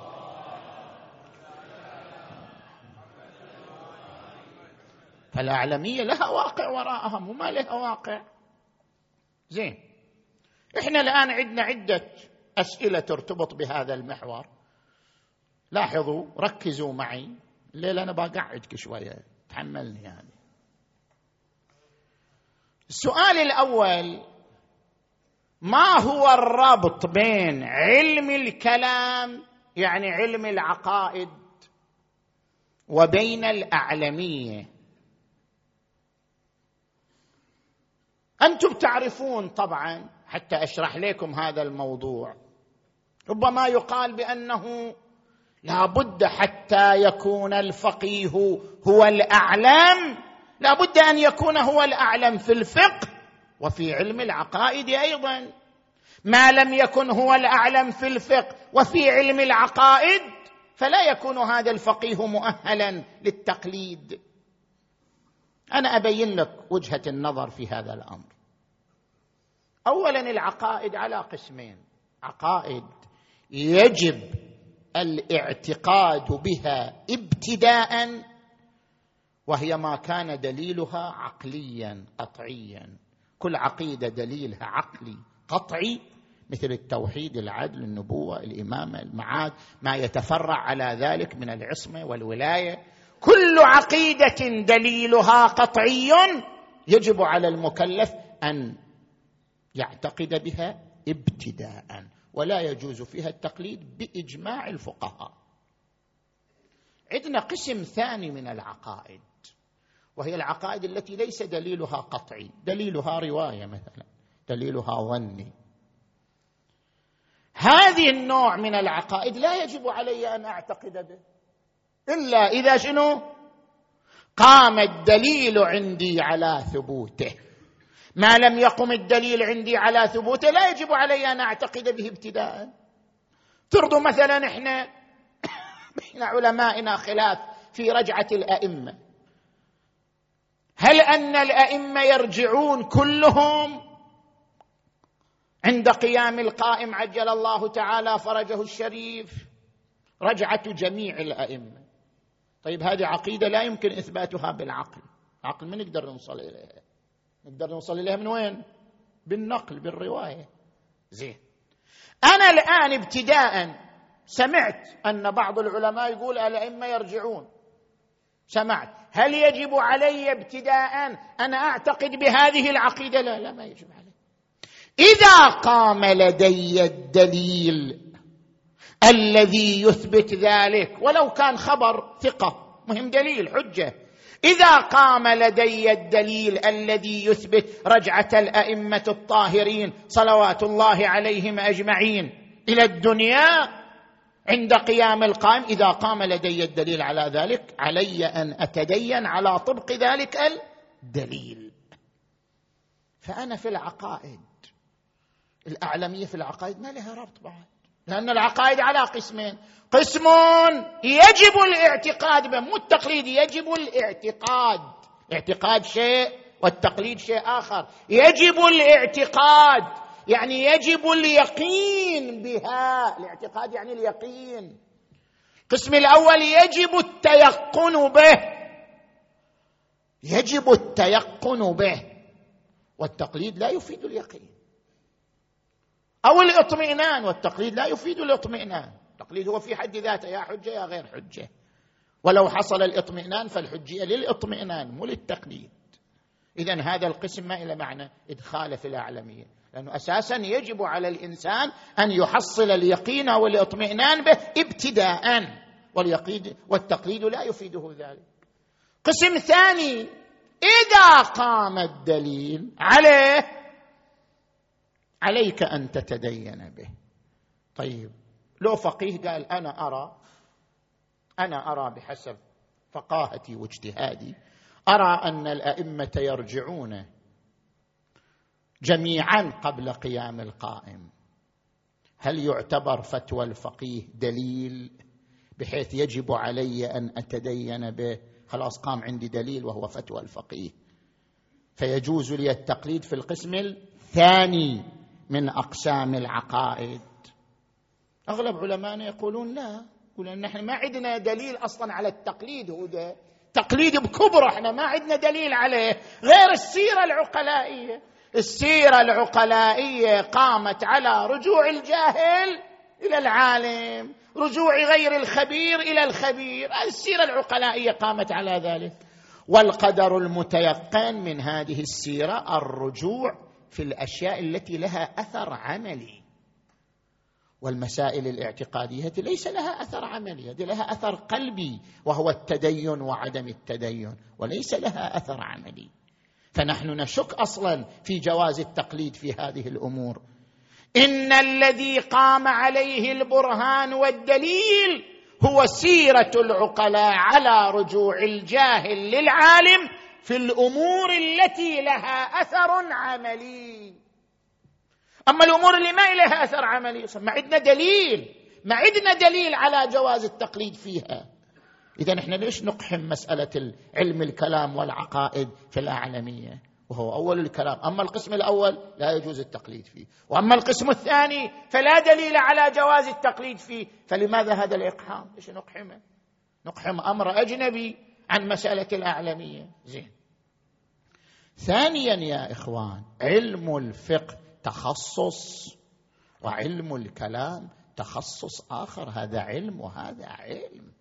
فالاعلميه لها واقع وراءها، وما لها واقع. زين، احنا الان عندنا عده اسئله ترتبط بهذا المحور. لاحظوا، ركزوا معي، الليله انا بقعدك شويه، تحملني يعني. السؤال الاول: ما هو الربط بين علم الكلام، يعني علم العقائد، وبين الاعلميه؟ انتم تعرفون طبعا، حتى اشرح لكم هذا الموضوع، ربما يقال بانه لا بد حتى يكون الفقيه هو الاعلم، لا بد ان يكون هو الاعلم في الفقه وفي علم العقائد ايضا. ما لم يكن هو الاعلم في الفقه وفي علم العقائد فلا يكون هذا الفقيه مؤهلا للتقليد. انا ابين لك وجهة النظر في هذا الامر. اولا، العقائد على قسمين: عقائد يجب الاعتقاد بها ابتداء، وهي ما كان دليلها عقليا قطعيا. كل عقيدة دليلها عقلي قطعي، مثل التوحيد، العدل، النبوة، الإمامة، المعاد، ما يتفرع على ذلك من العصمة والولاية. كل عقيدة دليلها قطعي يجب على المكلف أن يعتقد بها ابتداء، ولا يجوز فيها التقليد بإجماع الفقهاء. عندنا قسم ثاني من العقائد، وهي العقائد التي ليس دليلها قطعي، دليلها رواية مثلا، دليلها ظني. هذه النوع من العقائد لا يجب علي أن أعتقد به إلا إذا شنو؟ قام الدليل عندي على ثبوته. ما لم يقم الدليل عندي على ثبوته لا يجب علي أن أعتقد به ابتداء. فرضوا مثلا إحنا بين علمائنا خلاف في رجعة الأئمة، هل أن الأئمة يرجعون كلهم عند قيام القائم عجل الله تعالى فرجه الشريف؟ رجعة جميع الأئمة. طيب، هذه عقيدة لا يمكن إثباتها بالعقل. عقل من نقدر نوصل إليها؟ نقدر نوصل إليها من وين؟ بالنقل، بالرواية. زين، أنا الآن ابتداء سمعت أن بعض العلماء يقول الأئمة يرجعون، سمعت، هل يجب علي ابتداء أن أعتقد بهذه العقيدة؟ لا، ما يجب علي. إذا قام لدي الدليل الذي يثبت ذلك، ولو كان خبر ثقة، مهم دليل حجة، إذا قام لدي الدليل الذي يثبت رجعة الأئمة الطاهرين صلوات الله عليهم أجمعين إلى الدنيا عند قيام القائم، إذا قام لدي الدليل على ذلك علي أن أتدين على طبق ذلك الدليل. فأنا في العقائد، الأعلمية في العقائد ما لها ربط بعد، لأن العقائد على قسمين: قسم يجب الاعتقاد به، مو التقليد، يجب الاعتقاد. الاعتقاد شيء والتقليد شيء آخر. يجب الاعتقاد يعني يجب اليقين بها، الاعتقاد يعني اليقين. القسم الأول يجب التيقن به، يجب التيقن به، والتقليد لا يفيد اليقين أو الاطمئنان، والتقليد لا يفيد الاطمئنان. التقليد هو في حد ذاته يا حجة يا غير حجة، ولو حصل الاطمئنان فالحجية للاطمئنان مو للتقليد. إذن هذا القسم ما إلى معنى إدخاله في الأعلمية، لأنه أساسا يجب على الإنسان أن يحصل اليقين والاطمئنان به ابتداء، والتقليد لا يفيده ذلك. قسم ثاني: إذا قام الدليل عليك أن تتدين به. طيب، لو فقيه قال أنا أرى بحسب فقاهتي واجتهادي أرى أن الأئمة يرجعون جميعا قبل قيام القائم. هل يعتبر فتوى الفقيه دليل بحيث يجب علي أن أتدين به؟ خلاص قام عندي دليل وهو فتوى الفقيه، فيجوز لي التقليد في القسم الثاني من أقسام العقائد. أغلب علماءنا يقولون لا، يقولون نحن ما عندنا دليل أصلا على التقليد، هو ده تقليد بكبره، احنا ما عندنا دليل عليه غير السيرة العقلائية. السيرة العقلائية قامت على رجوع الجاهل إلى العالم، رجوع غير الخبير إلى الخبير، السيرة العقلائية قامت على ذلك. والقدر المتيقن من هذه السيرة الرجوع في الأشياء التي لها أثر عملي، والمسائل الاعتقادية ليس لها أثر عملي، هذه لها أثر قلبي وهو التدين وعدم التدين، وليس لها أثر عملي. فنحن نشك أصلا في جواز التقليد في هذه الأمور. إن الذي قام عليه البرهان والدليل هو سيرة العقلاء على رجوع الجاهل للعالم في الأمور التي لها أثر عملي. أما الأمور اللي ما لها أثر عملي ما عندنا دليل على جواز التقليد فيها. إذا نحن ليش نقحم مسألة علم الكلام والعقائد في الأعلمية وهو أول الكلام؟ أما القسم الأول لا يجوز التقليد فيه، وأما القسم الثاني فلا دليل على جواز التقليد فيه، فلماذا هذا الإقحام؟ ليش نقحمه؟ نقحم أمر أجنبي عن مسألة الأعلمية. زين. ثانيا يا إخوان، علم الفقه تخصص وعلم الكلام تخصص آخر، هذا علم وهذا علم.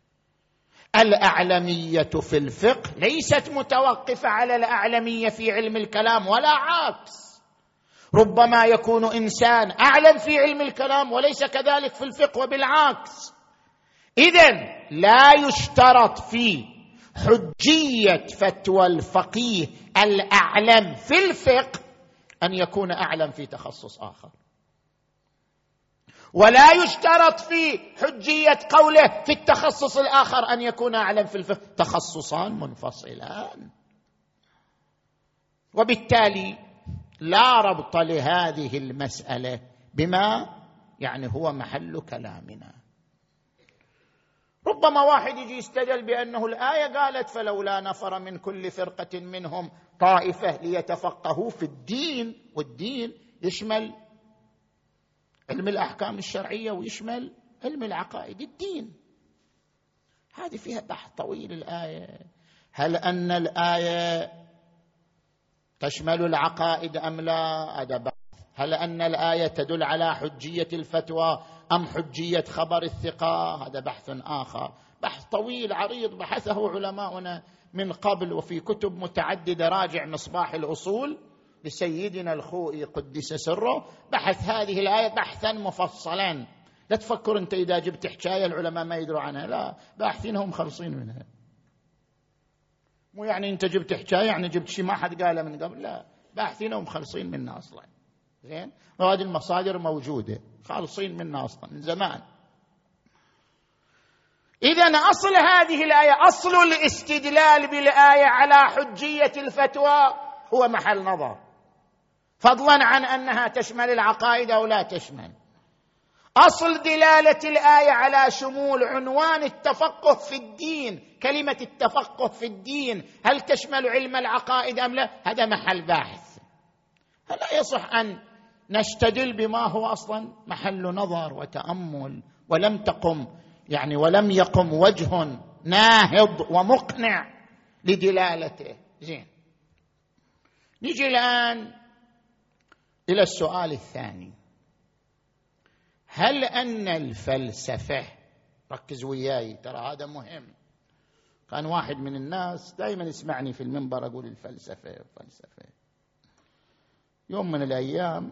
الأعلمية في الفقه ليست متوقفة على الأعلمية في علم الكلام ولا عكس، ربما يكون إنسان أعلم في علم الكلام وليس كذلك في الفقه وبالعكس. إذن لا يشترط في حجية فتوى الفقيه الأعلم في الفقه أن يكون أعلم في تخصص آخر، ولا يشترط في حجية قوله في التخصص الآخر أن يكون أعلم في الفقه، تخصصان منفصلان. وبالتالي لا ربط لهذه المسألة بما هو محل كلامنا. ربما واحد يجي يستدل بأنه الآية قالت فلولا نفر من كل فرقة منهم طائفة ليتفقهوا في الدين، والدين يشمل علم الأحكام الشرعية ويشمل علم العقائد. الدين هذه فيها بحث طويل. الآية هل أن الآية تشمل العقائد أم لا؟ هذا بحث. هل أن الآية تدل على حجية الفتوى أم حجية خبر الثقة؟ هذا بحث آخر، بحث طويل عريض بحثه علماؤنا من قبل وفي كتب متعددة. راجع مصباح الأصول لسيدنا الخوئي قدس سره، بحث هذه الآية بحثا مفصلا. لا تفكر أنت إذا جبت حكاية العلماء ما يدروا عنها، لا، باحثينهم مخلصين منها. مو أنت جبت حكاية جبت شيء ما حد قاله من قبل، لا، باحثينهم مخلصين منها أصلا. زين، وهذه المصادر موجودة، خالصين منها أصلا من زمان. إذن أصل هذه الآية، أصل الاستدلال بالآية على حجية الفتوى هو محل نظر، فضلا عن أنها تشمل العقائد أو لا تشمل. أصل دلالة الآية على شمول عنوان التفقه في الدين، كلمة التفقه في الدين هل تشمل علم العقائد أم لا؟ هذا محل باحث. فلا يصح أن نستدل بما هو أصلا محل نظر وتأمل، ولم يقم وجه ناهض ومقنع لدلالته. زين، نيجي الآن إلى السؤال الثاني. هل أن الفلسفة، ركز وياي ترى هذا مهم، كان واحد من الناس دائما يسمعني في المنبر أقول الفلسفة. يوم من الأيام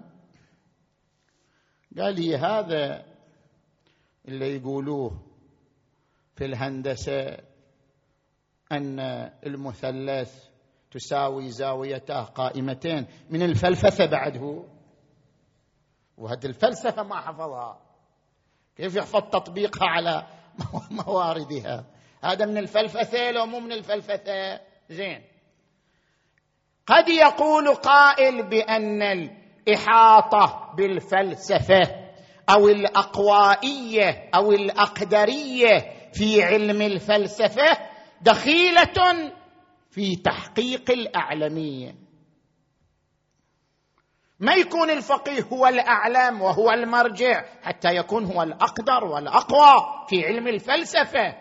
قال لي هذا اللي يقولوه في الهندسة أن المثلث تساوي زاويته قائمتين، من الفلسفة بعده، وهذه الفلسفة ما حفظها، كيف يحفظ تطبيقها على مواردها؟ هذا من الفلسفة لو مو من الفلسفة؟ زين، قد يقول قائل بأن الإحاطة بالفلسفة أو الأقوائية أو الأقدرية في علم الفلسفة دخيلة في تحقيق الأعلمية. ما يكون الفقيه هو الأعلم وهو المرجع حتى يكون هو الأقدر والأقوى في علم الفلسفة.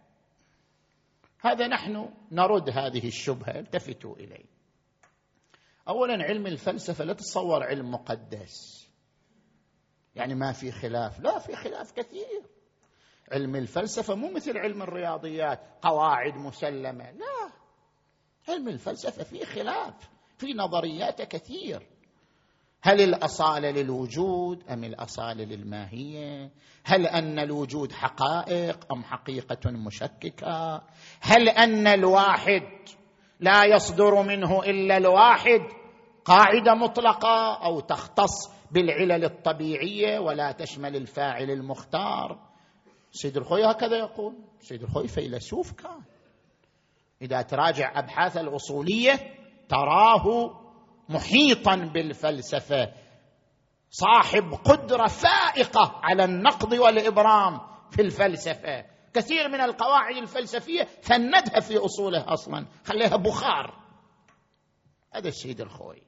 هذا نحن نرد هذه الشبهة، التفتوا إليه. أولا، علم الفلسفة لا تتصور علم مقدس يعني ما في خلاف، لا، في خلاف كثير. علم الفلسفة مو مثل علم الرياضيات قواعد مسلمة، لا، علم الفلسفة فيه خلاف، في نظريات كثير. هل الأصالة للوجود أم الأصالة للماهية؟ هل أن الوجود حقائق أم حقيقة مشككة؟ هل أن الواحد لا يصدر منه إلا الواحد قاعدة مطلقة أو تختص بالعلل الطبيعية ولا تشمل الفاعل المختار؟ سيد الخوي هكذا يقول. سيد الخوي فيلسوف كان، إذا تراجع أبحاث الأصولية تراه محيطا بالفلسفة، صاحب قدرة فائقة على النقد والإبرام في الفلسفة. كثير من القواعد الفلسفية فندها في أصولها أصلا، خليها بخار. هذا السيد الخوي.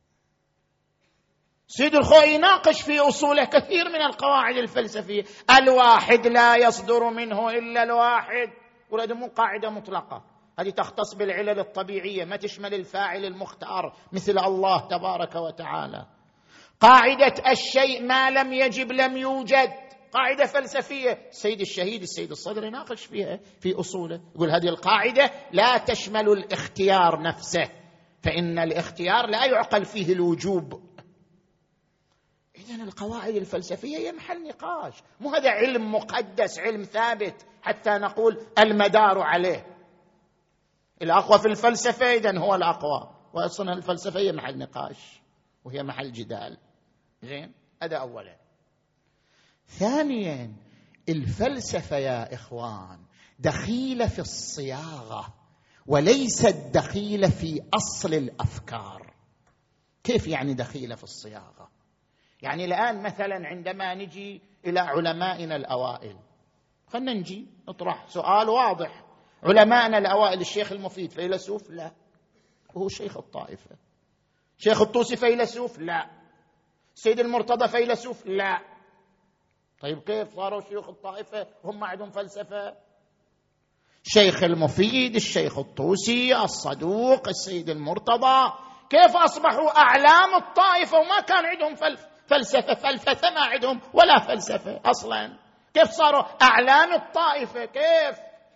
سيد الخوي يناقش في أصوله كثير من القواعد الفلسفية. الواحد لا يصدر منه إلا الواحد، وهذه مو قاعدة مطلقة، هذه تختص بالعلل الطبيعية، ما تشمل الفاعل المختار مثل الله تبارك وتعالى. قاعدة الشيء ما لم يجب لم يوجد، قاعدة فلسفية. السيد الشهيد السيد الصدر يناقش فيها في أصوله، يقول هذه القاعدة لا تشمل الاختيار نفسه، فإن الاختيار لا يعقل فيه الوجوب. إذن القواعد الفلسفية هي محل نقاش، مو هذا علم مقدس علم ثابت حتى نقول المدار عليه. الأقوى في الفلسفة إذن هو الأقوى، وأصلا الفلسفة هي محل نقاش وهي محل جدال. زين، هذا أولا. ثانيا، الفلسفة يا إخوان دخيلة في الصياغة وليست دخيلة في أصل الأفكار. كيف يعني دخيلة في الصياغة؟ يعني الآن مثلا عندما نجي إلى علمائنا الأوائل، خلنا نجي نطرح سؤال واضح. علمائنا الأوائل، الشيخ المفيد فيلسوف؟ لا، وهو شيخ الطائفة. شيخ الطوسي فيلسوف؟ لا. السيد المرتضى فيلسوف؟ لا. طيب كيف صاروا شيوخ الطائفة هم عندهم فلسفة؟ الشيخ المفيد، الشيخ الطوسي، الصدوق، السيد المرتضى، كيف أصبحوا أعلام الطائفة وما كان عندهم فلسفة ما عندهم ولا فلسفة أصلا؟ كيف صاروا أعلام الطائفة؟ كيف؟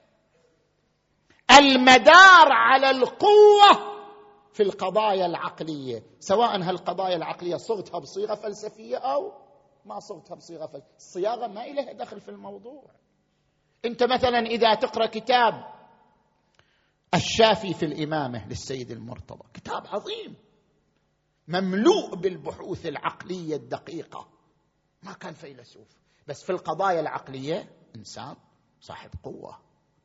المدار على القوة في القضايا العقلية، سواء هالقضايا العقلية صغتها بصيغة فلسفية أو ما صغتها بصيغة فلسفية. الصياغة ما إليها دخل في الموضوع. أنت مثلا إذا تقرأ كتاب الشافي في الإمامة للسيد المرتضى، كتاب عظيم مملوء بالبحوث العقلية الدقيقة، ما كان فيلسوف، بس في القضايا العقلية إنسان صاحب قوة.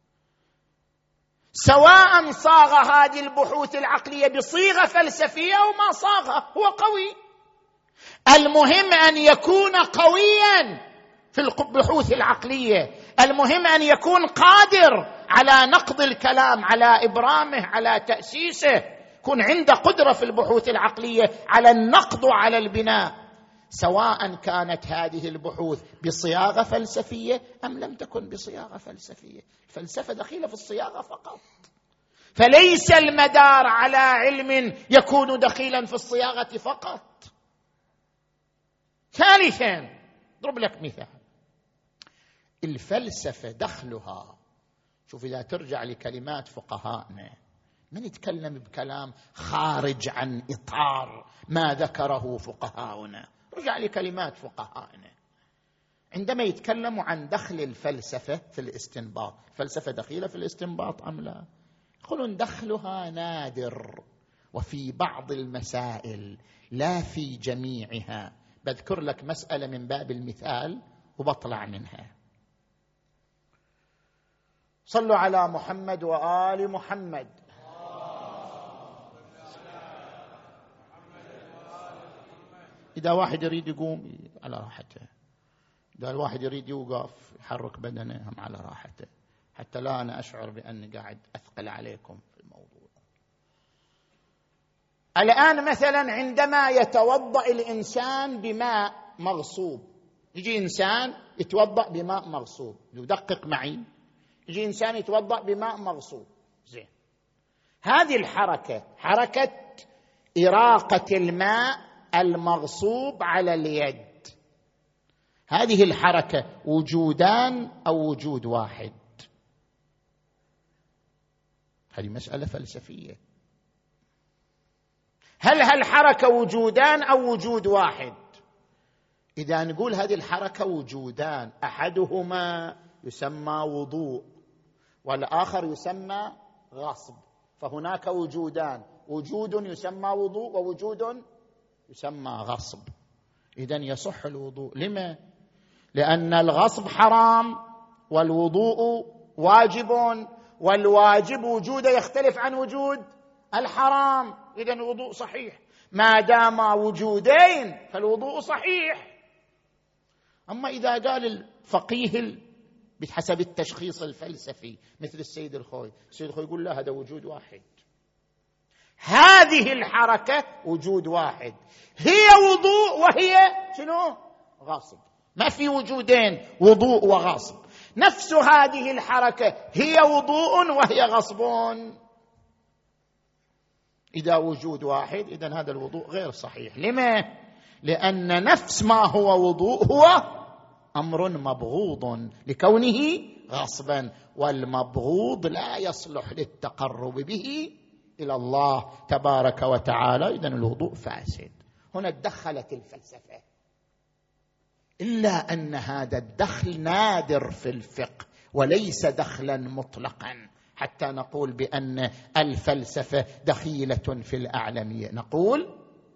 سواء صاغ هذه البحوث العقلية بصيغة فلسفية أو ما صاغها، هو قوي. المهم أن يكون قويا في البحوث العقلية، المهم أن يكون قادر على نقد الكلام، على إبرامه، على تأسيسه، يكون عنده قدرة في البحوث العقلية على النقد وعلى البناء، سواء كانت هذه البحوث بصياغة فلسفية أم لم تكن بصياغة فلسفية. الفلسفة دخيلة في الصياغة فقط، فليس المدار على علم يكون دخيلا في الصياغة فقط. ثالثا، ضرب لك مثال، الفلسفة دخلها، شوف إذا ترجع لكلمات فقهائنا، من يتكلم بكلام خارج عن إطار ما ذكره فقهاؤنا، رجع لكلمات فقهائنا عندما يتكلموا عن دخل الفلسفة في الاستنباط. الفلسفة دخيلة في الاستنباط أم لا؟ يقولون دخلها نادر وفي بعض المسائل لا في جميعها. بذكر لك مسألة من باب المثال وبطلع منها. صلوا على محمد وآل محمد. إذا واحد يريد يقوم على راحته، إذا الواحد يريد يوقف يحرك بدنه هم على راحته، حتى لا أنا أشعر بأني قاعد أثقل عليكم في الموضوع. الآن مثلا عندما يتوضأ الإنسان بماء مغصوب، يجي إنسان يتوضأ بماء مغصوب، يدقق معي، يجي إنسان يتوضأ بماء مغصوب، زين، هذه الحركة حركة إراقة الماء المغصوب على اليد، هذه الحركة وجودان أو وجود واحد؟ هذه مسألة فلسفية. هل هالحركة وجودان أو وجود واحد؟ إذا نقول هذه الحركة وجودان، أحدهما يسمى وضوء والآخر يسمى غصب، فهناك وجودان، وجود يسمى وضوء ووجود يسمى غصب. إذن يصح الوضوء. لما؟ لأن الغصب حرام والوضوء واجب، والواجب وجوده يختلف عن وجود الحرام، إذن الوضوء صحيح. ما دام وجودين فالوضوء صحيح. أما إذا قال الفقيه بحسب التشخيص الفلسفي مثل السيد الخوي، السيد الخوي يقول لا، هذا وجود واحد، هذه الحركة وجود واحد، هي وضوء وهي شنو؟ غاصب. ما في وجودين وضوء وغاصب، نفس هذه الحركة هي وضوء وهي غصب. إذا وجود واحد إذن هذا الوضوء غير صحيح. لما؟ لأن نفس ما هو وضوء هو أمر مبغوض لكونه غصبا، والمبغوض لا يصلح للتقرب به إلى الله تبارك وتعالى، إذن الوضوء فاسد. هنا تدخلت الفلسفة، إلا أن هذا الدخل نادر في الفقه وليس دخلا مطلقا حتى نقول بأن الفلسفة دخيلة في الأعلمية. نقول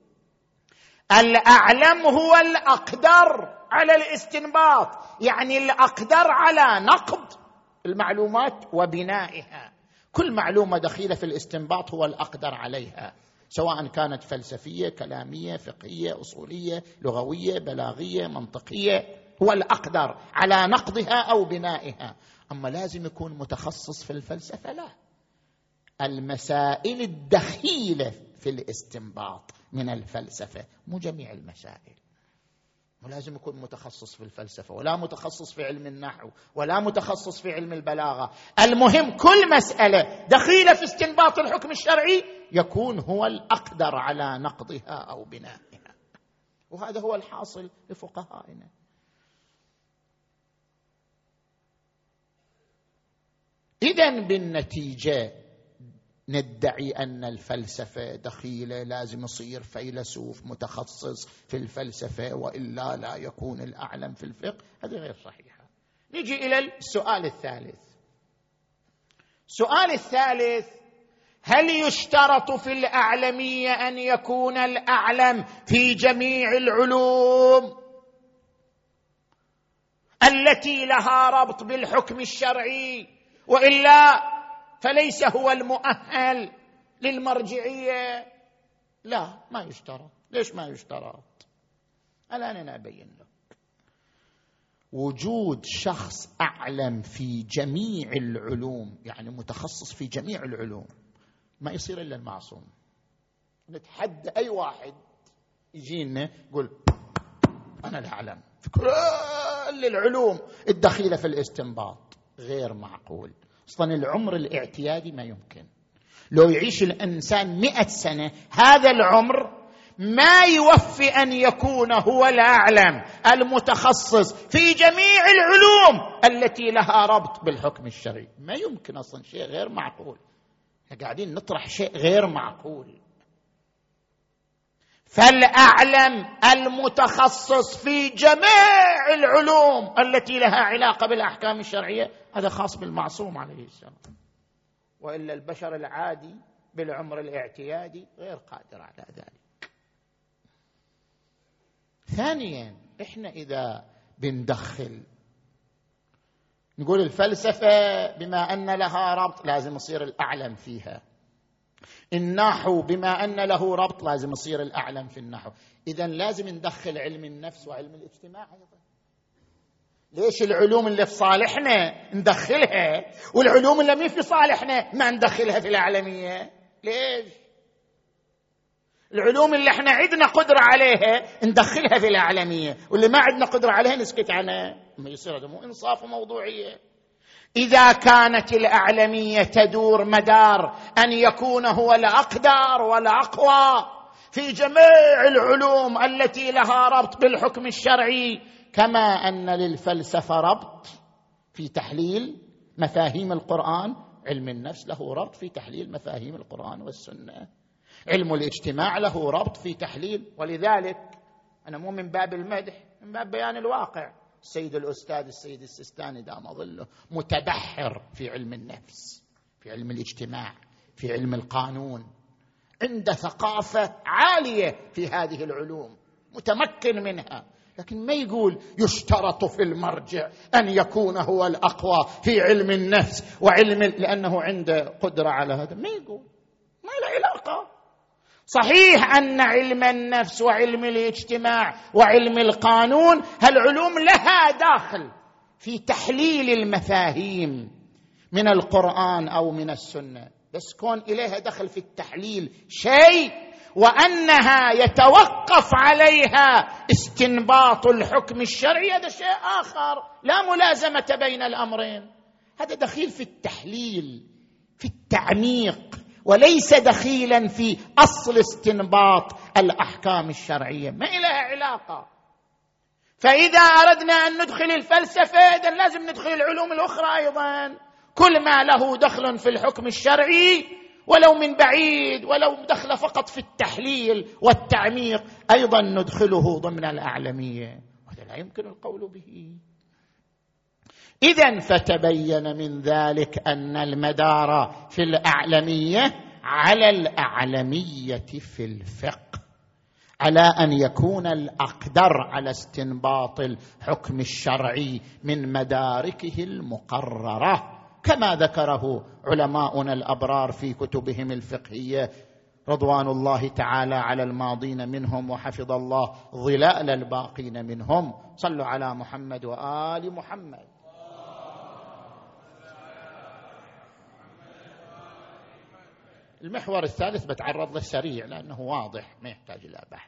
الأعلم هو الأقدر على الاستنباط، يعني الأقدر على نقد المعلومات وبنائها. كل معلومة دخيلة في الاستنباط هو الأقدر عليها، سواء كانت فلسفية، كلامية، فقهية، أصولية، لغوية، بلاغية، منطقية، هو الأقدر على نقضها أو بنائها. أما لازم يكون متخصص في الفلسفة؟ لا، المسائل الدخيلة في الاستنباط من الفلسفة، مو جميع المسائل. ولازم يكون متخصص في الفلسفة، ولا متخصص في علم النحو، ولا متخصص في علم البلاغة. المهم كل مسألة دخيلة في استنباط الحكم الشرعي يكون هو الأقدر على نقضها أو بنائها، وهذا هو الحاصل لفقهائنا. إذن بالنتيجة ندعي أن الفلسفة دخيلة، لازم يصير فيلسوف متخصص في الفلسفة وإلا لا يكون الأعلم في الفقه، هذه غير صحيحة. نجي إلى السؤال الثالث. السؤال الثالث: هل يشترط في الأعلمية أن يكون الأعلم في جميع العلوم التي لها ربط بالحكم الشرعي، وإلا فليس هو المؤهل للمرجعية؟ لا، ما يشترط. ليش ما يشترط؟ الآن أنا أبين لك. وجود شخص أعلم في جميع العلوم، يعني متخصص في جميع العلوم، ما يصير إلا المعصوم. نتحدى أي واحد يجينا يقول أنا الأعلم في كل العلوم الدخيلة في الاستنباط، غير معقول. أصلا العمر الاعتيادي ما يمكن. لو يعيش الإنسان 100 سنة، هذا العمر ما يوفي أن يكون هو الأعلم المتخصص في جميع العلوم التي لها ربط بالحكم الشرعي. ما يمكن، أصلا شيء غير معقول. قاعدين نطرح شيء غير معقول. فالأعلم المتخصص في جميع العلوم التي لها علاقة بالأحكام الشرعية هذا خاص بالمعصوم عليه السلام، وإلا البشر العادي بالعمر الاعتيادي غير قادر على ذلك. ثانيا، إحنا إذا بندخل نقول الفلسفة بما أن لها ربط لازم يصير الأعلم فيها، النحو بما أن له ربط لازم يصير الأعلم في النحو. إذن لازم ندخل علم النفس وعلم الاجتماع أيضا. ليش العلوم اللي في صالحنا ندخلها والعلوم اللي مي في صالحنا ما ندخلها في الأعلمية؟ ليش؟ العلوم اللي احنا عندنا قدرة عليها ندخلها في الأعلمية، واللي ما عندنا قدرة عليها نسكت عنها. ما يصير هذا مو إنصاف وموضوعية. إذا كانت الأعلمية تدور مدار أن يكون هو الأقدر والأقوى في جميع العلوم التي لها ربط بالحكم الشرعي، كما أن للفلسفة ربط في تحليل مفاهيم القرآن، علم النفس له ربط في تحليل مفاهيم القرآن والسنة، علم الاجتماع له ربط في تحليل. ولذلك أنا مو من باب المدح، من باب بيان الواقع. السيد الأستاذ السيد السيستاني دام ظله متبحر في علم النفس، في علم الاجتماع، في علم القانون، عنده ثقافة عالية في هذه العلوم، متمكن منها، لكن ما يقول يشترط في المرجع أن يكون هو الأقوى في علم النفس وعلم لأنه عنده قدرة على هذا. ما يقول، ما له علاقة. صحيح أن علم النفس وعلم الاجتماع وعلم القانون هالعلوم لها داخل في تحليل المفاهيم من القرآن أو من السنة، بس كون إليها دخل في التحليل شيء وأنها يتوقف عليها استنباط الحكم الشرعي هذا شيء آخر، لا ملازمة بين الأمرين. هذا دخيل في التحليل، في التعميق، وليس دخيلا في أصل استنباط الأحكام الشرعية، ما إلها علاقة. فإذا أردنا أن ندخل الفلسفة إذن لازم ندخل العلوم الأخرى أيضا، كل ما له دخل في الحكم الشرعي ولو من بعيد، ولو دخل فقط في التحليل والتعميق أيضا ندخله ضمن الأعلمية، وهذا لا يمكن القول به. إذن فتبين من ذلك أن المدار في الأعلمية على الأعلمية في الفقه، على أن يكون الأقدر على استنباط الحكم الشرعي من مداركه المقررة، كما ذكره علماؤنا الأبرار في كتبهم الفقهية رضوان الله تعالى على الماضين منهم، وحفظ الله ظلال الباقين منهم. صلوا على محمد وآل محمد. المحور الثالث بتعرض له سريع لأنه واضح ما يحتاج إلى بحث.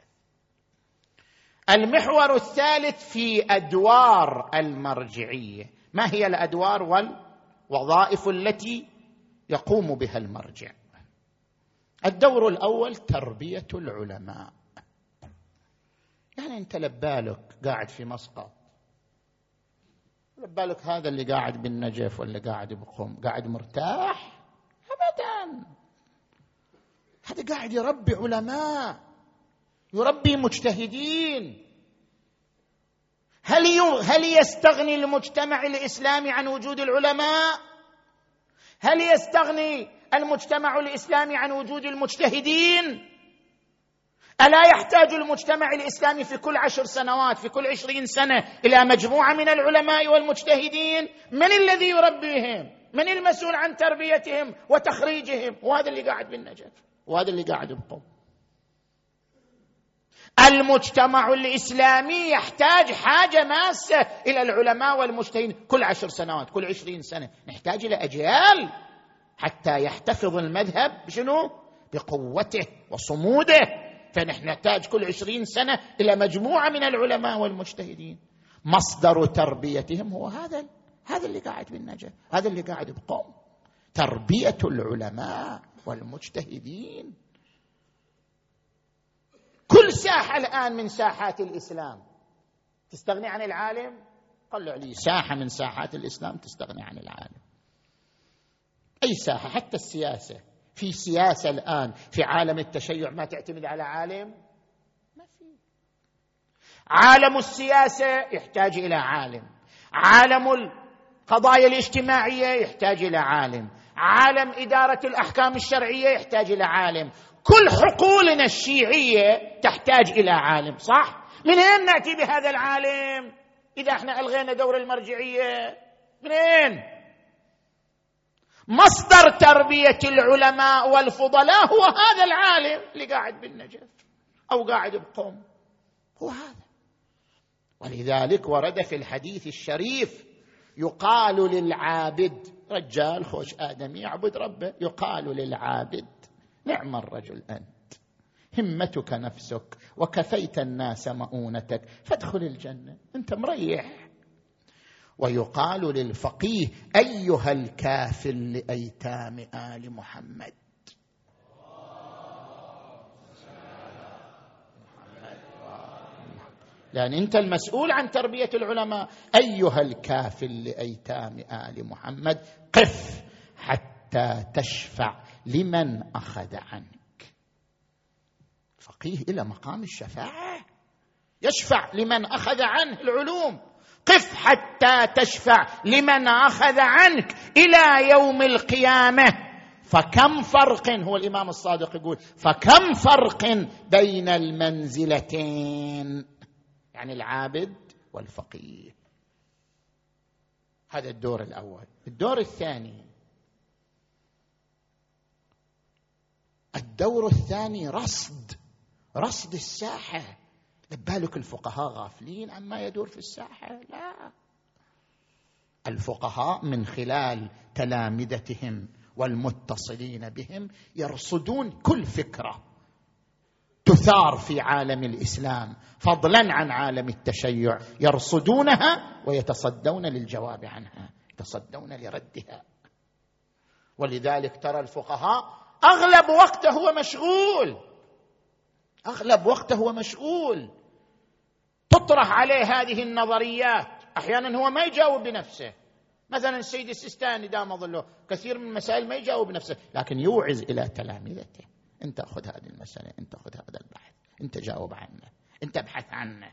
المحور الثالث في أدوار المرجعية. ما هي الأدوار والوظائف التي يقوم بها المرجع؟ الدور الأول تربية العلماء. يعني أنت لبالك قاعد في مسقط، لبالك هذا اللي قاعد بالنجف ولا قاعد بقم قاعد مرتاح؟ أبداً. هذا قاعد يربي علماء، يربي مجتهدين. هل يستغني المجتمع الإسلامي عن وجود العلماء؟ هل يستغني المجتمع الإسلامي عن وجود المجتهدين؟ ألا يحتاج المجتمع الإسلامي في كل 10 سنوات، في كل 20 سنة إلى مجموعة من العلماء والمجتهدين؟ من الذي يربيهم؟ من المسؤول عن تربيتهم وتخريجهم؟ وهذا اللي قاعد بالنجف، وهذا اللي قاعد بقم. المجتمع الإسلامي يحتاج حاجة ماسة إلى العلماء والمجتهدين كل 10 سنوات، كل 20 سنة نحتاج إلى أجيال حتى يحتفظ المذهب بشنو؟ بقوته وصموده. فنحن نحتاج كل 20 سنة إلى مجموعة من العلماء والمجتهدين. مصدر تربيتهم هو هذا اللي قاعد بالنجف، هذا اللي قاعد بقم، تربية العلماء والمجتهدين. كل ساحة الآن من ساحات الإسلام تستغني عن العالم؟ قل لي ساحة من ساحات الإسلام تستغني عن العالم؟ أي ساحة؟ حتى السياسة. في سياسة الآن في عالم التشيع ما تعتمد على عالم؟ ما في. عالم السياسة يحتاج إلى عالم، عالم القضايا الاجتماعية يحتاج إلى عالم، عالم إدارة الأحكام الشرعية يحتاج إلى عالم. كل حقولنا الشيعية تحتاج إلى عالم، صح؟ من أين نأتي بهذا العالم إذا احنا ألغينا دور المرجعية؟ من أين؟ مصدر تربية العلماء والفضلاء هو هذا العالم اللي قاعد بالنجف أو قاعد بقوم، هو هذا. ولذلك ورد في الحديث الشريف يقال للعابد، رجال خوش آدم يعبد ربه، يقال للعابد نعم الرجل أنت، همتك نفسك وكفيت الناس مؤونتك فادخل الجنة، أنت مريح. ويقال للفقيه أيها الكافل لأيتام آل محمد، لأن أنت المسؤول عن تربية العلماء. أيها الكافل لأيتام آل محمد قف حتى تشفع لمن أخذ عنك. فقيه إلى مقام الشفاعة، يشفع لمن أخذ عنه العلوم. قف حتى تشفع لمن أخذ عنك إلى يوم القيامة. فكم فرق، هو الإمام الصادق يقول فكم فرق بين المنزلتين، يعني العابد والفقيه. هذا الدور الأول. الدور الثاني، الدور الثاني رصد الساحة. بالك الفقهاء غافلين عما يدور في الساحة؟ لا، الفقهاء من خلال تلامذتهم والمتصلين بهم يرصدون كل فكرة تثار في عالم الإسلام فضلا عن عالم التشيع، يرصدونها ويتصدون للجواب عنها، يتصدون لردها. ولذلك ترى الفقهاء أغلب وقته هو مشغول، تطرح عليه هذه النظريات، أحيانا هو ما يجاوب بنفسه. مثلا السيد السيستاني دام ظله كثير من المسائل ما يجاوب بنفسه، لكن يوعز إلى تلامذته، أنت أخذ هذه المسألة، أنت أخذ هذا البحث، أنت جاوب عنه، أنت ابحث عنه.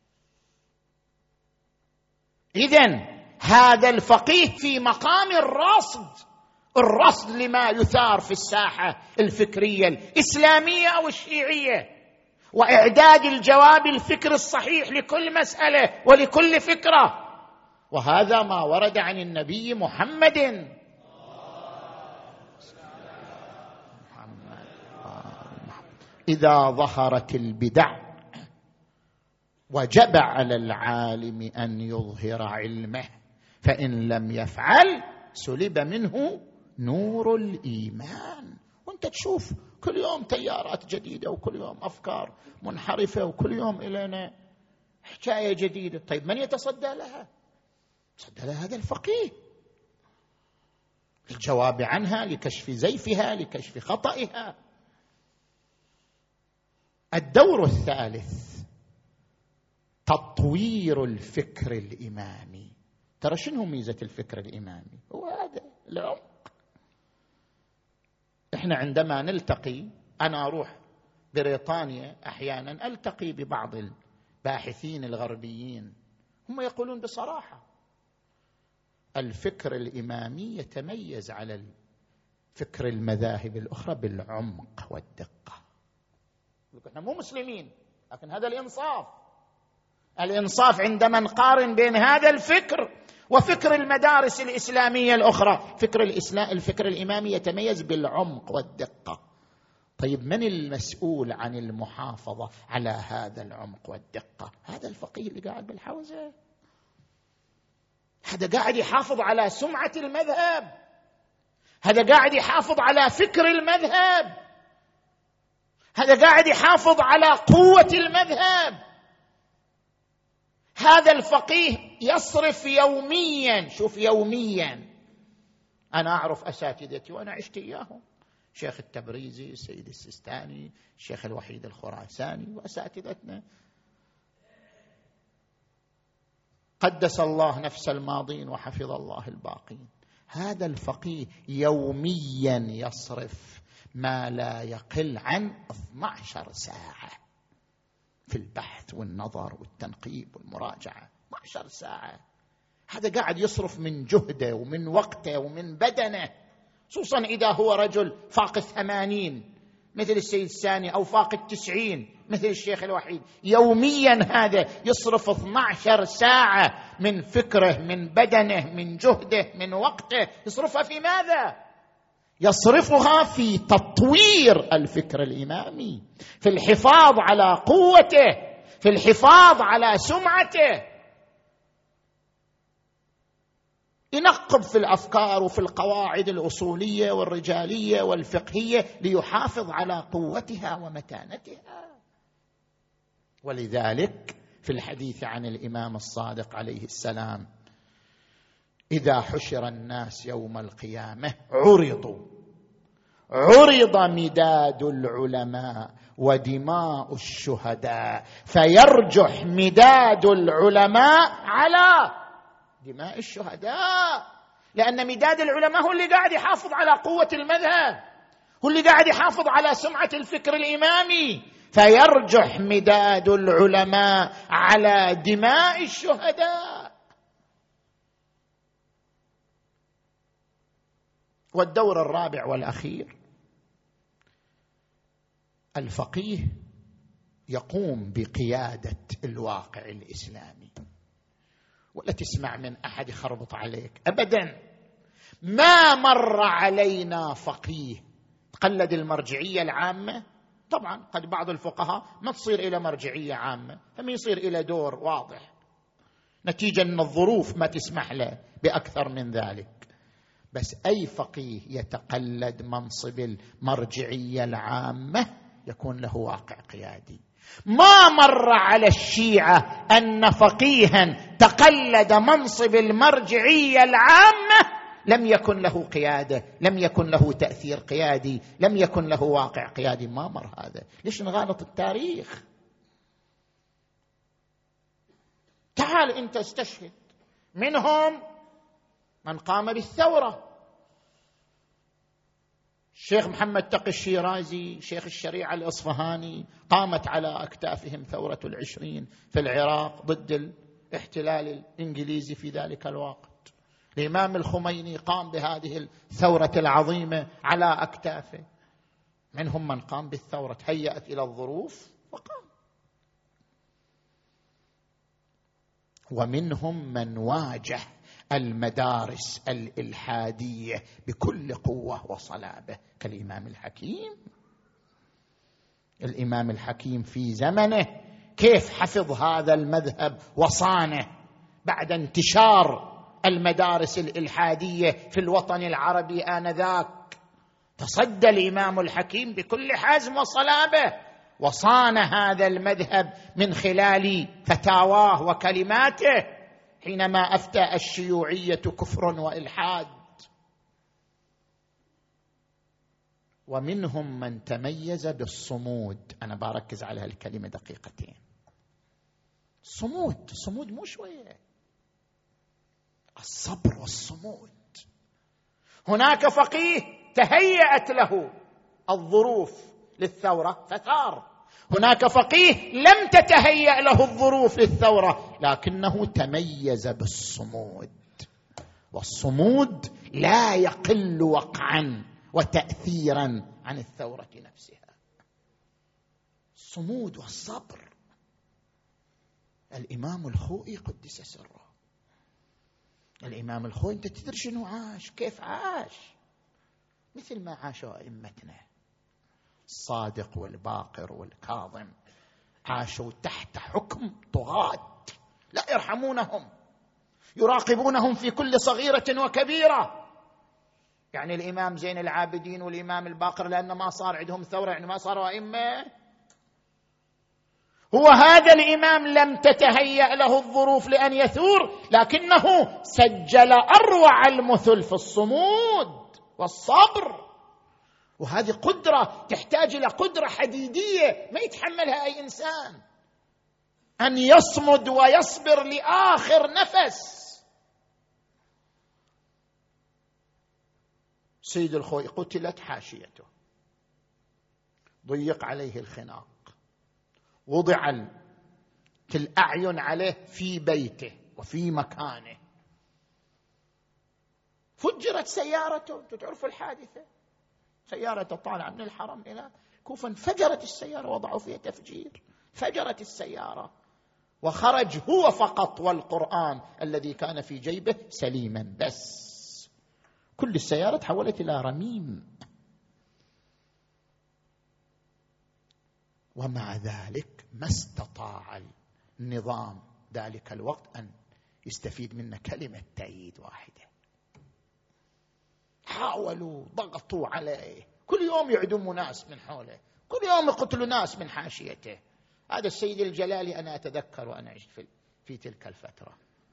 إذن هذا الفقيه في مقام الرصد لما يثار في الساحة الفكرية الإسلامية أو الشيعية، وإعداد الجواب الفكر الصحيح لكل مسألة ولكل فكرة. وهذا ما ورد عن النبي محمد. إذا ظهرت البدع وجب على العالم أن يظهر علمه، فإن لم يفعل سلب منه نور الإيمان. وانت تشوف كل يوم تيارات جديدة، وكل يوم أفكار منحرفة، وكل يوم إلينا حكاية جديدة. طيب من يتصدى لها؟ يتصدى لها هذا الفقيه، الجواب عنها، لكشف زيفها، لكشف خطئها. الدور الثالث تطوير الفكر الإمامي. ترى شنو ميزة الفكر الإمامي؟ هو هذا العمق. احنا عندما نلتقي، أنا أروح بريطانيا أحيانا ألتقي ببعض الباحثين الغربيين، هم يقولون بصراحة الفكر الإمامي يتميز على الفكر المذاهب الأخرى بالعمق والدقة. احنا مو مسلمين، لكن هذا الإنصاف عندما نقارن بين هذا الفكر وفكر المدارس الإسلامية الأخرى. الفكر الإمامي يتميز بالعمق والدقة. طيب من المسؤول عن المحافظة على هذا العمق والدقة؟ هذا الفقيه اللي قاعد بالحوزة، هذا قاعد يحافظ على سمعة المذهب، هذا قاعد يحافظ على فكر المذهب، هذا قاعد يحافظ على قوة المذهب. هذا الفقيه يصرف يوميا، شوف يوميا، أنا أعرف أساتذتي وأنا عشت إياهم، شيخ التبريزي، السيد السيستاني، الشيخ الوحيد الخراساني، وأساتذتنا قدس الله نفس الماضين وحفظ الله الباقين. هذا الفقيه يوميا يصرف ما لا يقل عن 12 ساعة في البحث والنظر والتنقيب والمراجعة. 12 ساعة، هذا قاعد يصرف من جهده ومن وقته ومن بدنه، خصوصا إذا هو رجل فاق 80 مثل السيد الثاني أو فاق 90 مثل الشيخ الوحيد. يوميا هذا يصرف 12 ساعة من فكره، من بدنه، من جهده، من وقته، يصرفها في ماذا؟ يصرفها في تطوير الفكر الإمامي، في الحفاظ على قوته، في الحفاظ على سمعته، ينقب في الأفكار وفي القواعد الأصولية والرجالية والفقهية ليحافظ على قوتها ومتانتها. ولذلك في الحديث عن الإمام الصادق عليه السلام: إذا حشر الناس يوم القيامة عرض مداد العلماء ودماء الشهداء، فيرجح مداد العلماء على دماء الشهداء، لأن مداد العلماء هو اللي قاعد يحافظ على قوة المذهب، هو اللي قاعد يحافظ على سمعة الفكر الإمامي، فيرجح مداد العلماء على دماء الشهداء. والدور الرابع والأخير: الفقيه يقوم بقيادة الواقع الإسلامي. ولا تسمع من أحد يخربط عليك أبدا. ما مر علينا فقيه تقلد المرجعية العامة. طبعا قد بعض الفقهاء ما تصير إلى مرجعية عامة، هم يصير إلى دور واضح نتيجة أن الظروف ما تسمح له بأكثر من ذلك. بس أي فقيه يتقلد منصب المرجعية العامة يكون له واقع قيادي. ما مر على الشيعة أن فقيها تقلد منصب المرجعية العامة لم يكن له قيادة، لم يكن له تأثير قيادي، لم يكن له واقع قيادي. ما مر هذا. ليش نغالط التاريخ؟ تعال أنت استشهد. منهم من قام بالثورة: الشيخ محمد تقي الشيرازي، شيخ الشريعة الإصفهاني، قامت على أكتافهم ثورة 20 في العراق ضد الاحتلال الإنجليزي في ذلك الوقت. الإمام الخميني قام بهذه الثورة العظيمة على أكتافه. منهم من قام بالثورة، تهيأت إلى الظروف وقام. ومنهم من واجه المدارس الإلحادية بكل قوة وصلابة كالإمام الحكيم. الإمام الحكيم في زمنه كيف حفظ هذا المذهب وصانه بعد انتشار المدارس الإلحادية في الوطن العربي آنذاك. تصدى الإمام الحكيم بكل حزم وصلابة وصان هذا المذهب من خلال فتاواه وكلماته حينما أفتى الشيوعية كفر وإلحاد. ومنهم من تميز بالصمود. أنا بركز على هالكلمة دقيقتين. صمود مو شوية، الصبر والصمود. هناك فقيه تهيأت له الظروف للثورة فثار، هناك فقيه لم تتهيأ له الظروف للثورة لكنه تميز بالصمود. والصمود لا يقل وقعا وتأثيرا عن الثورة نفسها. الصمود والصبر. الإمام الخوئي قدس سره، الإمام الخوئي أنت تدري شنو عاش، كيف عاش؟ مثل ما عاشوا أئمتنا الصادق والباقر والكاظم، عاشوا تحت حكم طغاة لا يرحمونهم، يراقبونهم في كل صغيرة وكبيرة. يعني الإمام زين العابدين والإمام الباقر لأن ما صار عندهم ثورة يعني ما صاروا أئمة. هو هذا الإمام لم تتهيأ له الظروف لأن يثور، لكنه سجل أروع المثل في الصمود والصبر. وهذه قدرة تحتاج إلى قدرة حديدية ما يتحملها أي إنسان، أن يصمد ويصبر لآخر نفس. سيد الخوئي قتلت حاشيته، ضيق عليه الخناق، وضع الأعين عليه في بيته وفي مكانه، فجرت سيارته. تعرفوا الحادثة، سيارة طالعة من الحرم إلى كوفة، انفجرت السيارة، وضعوا فيها تفجير، فجرت السيارة وخرج هو فقط والقرآن الذي كان في جيبه سليما بس. كل السيارة تحولت إلى رميم. ومع ذلك ما استطاع النظام ذلك الوقت أن يستفيد منا كلمة تأييد واحدة. حاولوا، ضغطوا عليه، كل يوم يعدموا ناس من حوله، كل يوم يقتلوا ناس من حاشيته. هذا السيد الجلالي أنا أتذكر وأنا عشت في تلك الفترة،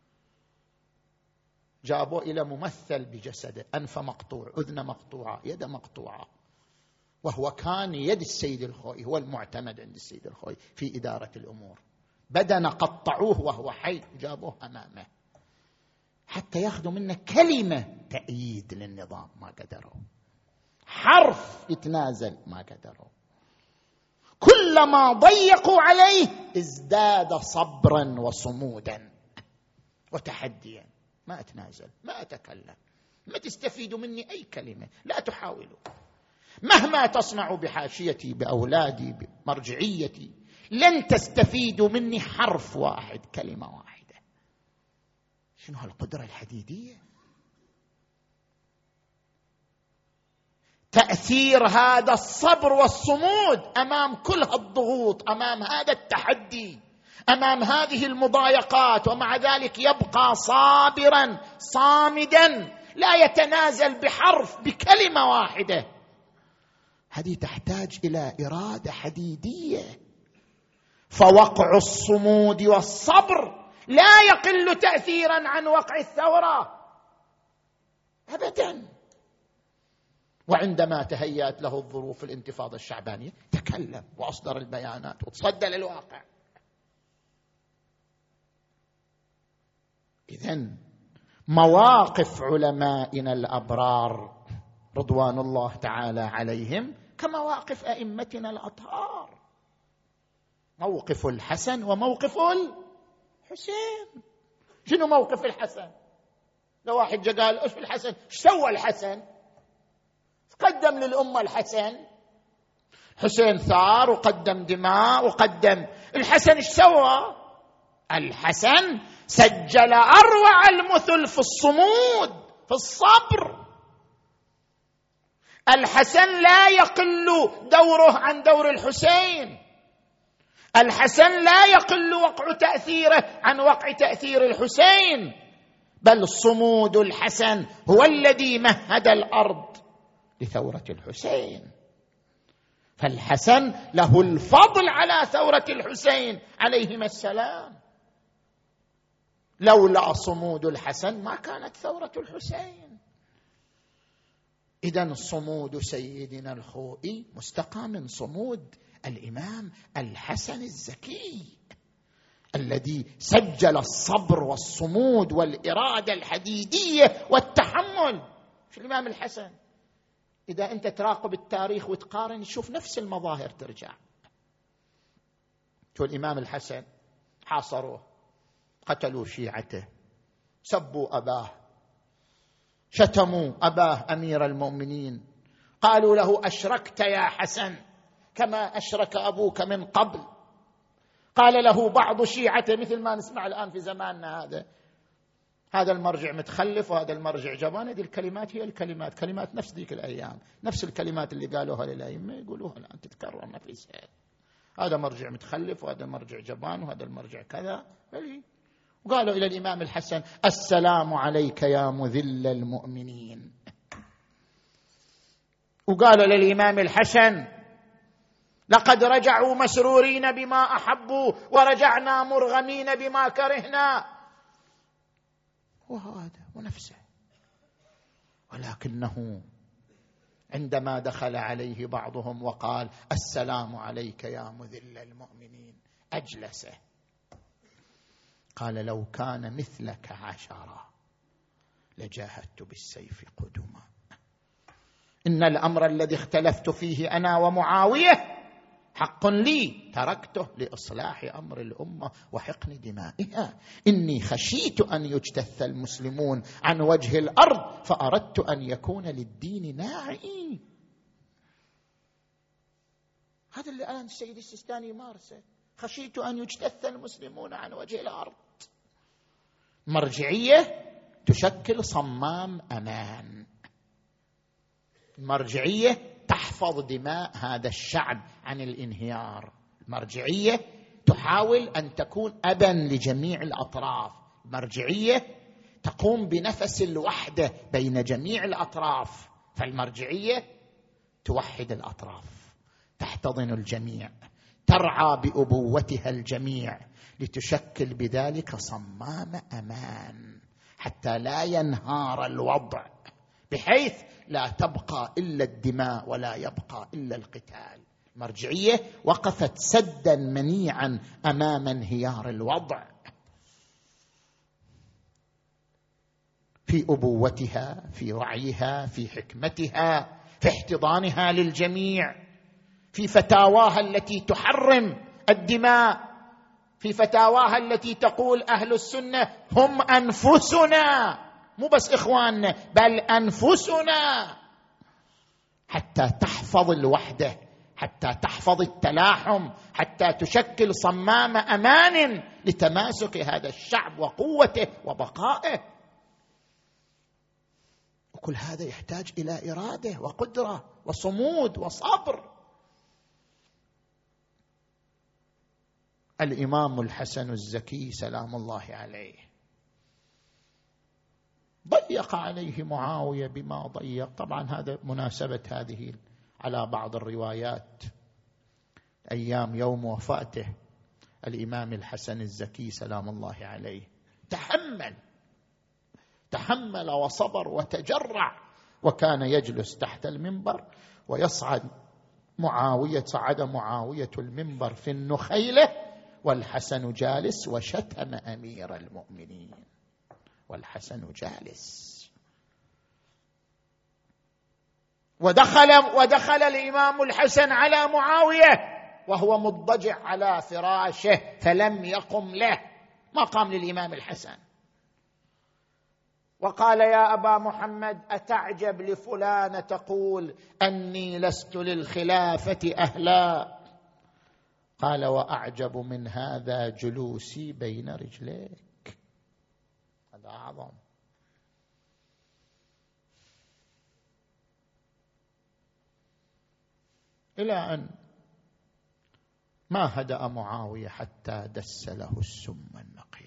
جابوا إلى ممثل بجسده، أنف مقطوع، أذن مقطوعة، يد مقطوعة، وهو كان يد السيد الخوئي، هو المعتمد عند السيد الخوئي في إدارة الأمور. بدن قطعوه وهو حي، جابوه أمامه حتى ياخذوا منه كلمة تأييد للنظام، ما قدروا. حرف يتنازل ما قدروا. كلما ضيقوا عليه ازداد صبرا وصمودا وتحديا. ما أتنازل، ما أتكلم، ما تستفيدوا مني أي كلمة، لا تحاولوا. مهما تصنعوا بحاشيتي، بأولادي، بمرجعيتي، لن تستفيدوا مني حرف واحد، كلمة واحدة. شنو هالقدرة الحديدية؟ تأثير هذا الصبر والصمود أمام كل هالضغوط، أمام هذا التحدي، أمام هذه المضايقات، ومع ذلك يبقى صابرا صامدا، لا يتنازل بحرف، بكلمة واحدة. هذه تحتاج إلى إرادة حديدية. فوقع الصمود والصبر لا يقل تأثيرا عن وقع الثورة أبدا. وعندما تهيأت له الظروف الانتفاضة الشعبانية تكلم وأصدر البيانات وتصدى للواقع. إذن مواقف علمائنا الأبرار رضوان الله تعالى عليهم كمواقف أئمتنا الأطهار. موقف الحسن وموقف الحسين. شنو موقف الحسن؟ لو واحد جاء قال ايش الحسن، ايش سوى الحسن؟ قدم للأمة الحسن، حسين ثار وقدم دماء وقدم. الحسن ايش سوى؟ الحسن سجل أروع المثل في الصمود، في الصبر. الحسن لا يقل دوره عن دور الحسين، الحسن لا يقل وقع تأثيره عن وقع تأثير الحسين، بل صمود الحسن هو الذي مهد الأرض لثورة الحسين. فالحسن له الفضل على ثورة الحسين عليهما السلام. لولا صمود الحسن ما كانت ثورة الحسين. إذن صمود سيدنا الخوئي مستقى من صمود الإمام الحسن الزكي الذي سجل الصبر والصمود والإرادة الحديدية والتحمل. في الإمام الحسن إذا أنت تراقب التاريخ وتقارن تشوف نفس المظاهر ترجع. شو الإمام الحسن حاصروه، قتلوا شيعته، سبوا أباه، شتموا أباه أمير المؤمنين، قالوا له أشركت يا حسن كما أشرك أبوك من قبل. قال له بعض شيعته مثل ما نسمع الآن في زماننا هذا المرجع متخلف وهذا المرجع جبان. هذه الكلمات هي الكلمات، كلمات نفس ذيك الأيام، نفس الكلمات اللي قالوها للأئمة يقولوها الآن تتكرر، ما في شيء. هذا مرجع متخلف وهذا مرجع جبان وهذا المرجع كذا. وقالوا إلى الإمام الحسن السلام عليك يا مذل المؤمنين. وقالوا للإمام الحسن لقد رجعوا مسرورين بما أحبوا ورجعنا مرغمين بما كرهنا. وهذا ونفسه. ولكنه عندما دخل عليه بعضهم وقال السلام عليك يا مذل المؤمنين أجلسه، قال لو كان مثلك عشرة لجاهدت بالسيف قدما. إن الأمر الذي اختلفت فيه أنا ومعاوية حق لي تركته لإصلاح أمر الأمة وحقن دمائها. إني خشيت أن يجتث المسلمون عن وجه الأرض فأردت أن يكون للدين ناعي. هذا اللي الآن السيد السيستاني يمارسه. خشيت أن يجتث المسلمون عن وجه الأرض. مرجعية تشكل صمام أمان. المرجعية تحفظ دماء هذا الشعب عن الانهيار. المرجعية تحاول أن تكون أبا لجميع الأطراف. المرجعية تقوم بنفس الوحدة بين جميع الأطراف. فالمرجعية توحد الأطراف، تحتضن الجميع، ترعى بأبوتها الجميع، لتشكل بذلك صمام أمان حتى لا ينهار الوضع، بحيث لا تبقى إلا الدماء ولا يبقى إلا القتال. المرجعية وقفت سدا منيعا أمام انهيار الوضع في أبوتها، في وعيها، في حكمتها، في احتضانها للجميع، في فتاواها التي تحرم الدماء، في فتاواها التي تقول أهل السنة هم أنفسنا، مو بس إخواننا بل أنفسنا، حتى تحفظ الوحدة، حتى تحفظ التلاحم، حتى تشكل صمام أمان لتماسك هذا الشعب وقوته وبقائه. وكل هذا يحتاج إلى إرادة وقدرة وصمود وصبر. الإمام الحسن الزكي سلام الله عليه ضيق عليه معاوية بما ضيق. طبعا هذا مناسبة هذه على بعض الروايات أيام يوم وفاته الإمام الحسن الزكي سلام الله عليه تحمل وصبر وتجرع، وكان يجلس تحت المنبر ويصعد صعد معاوية المنبر في النخيلة والحسن جالس، وشتم أمير المؤمنين والحسن جالس. ودخل الإمام الحسن على معاوية وهو مضطجع على فراشه فلم يقم له، ما قام للإمام الحسن، وقال يا أبا محمد أتعجب لفلان تقول أني لست للخلافة أهلا؟ قال وأعجب من هذا جلوسي بين رجليك. هذا أعظم. إلى أن ما هدأ معاوية حتى دس له السم النقي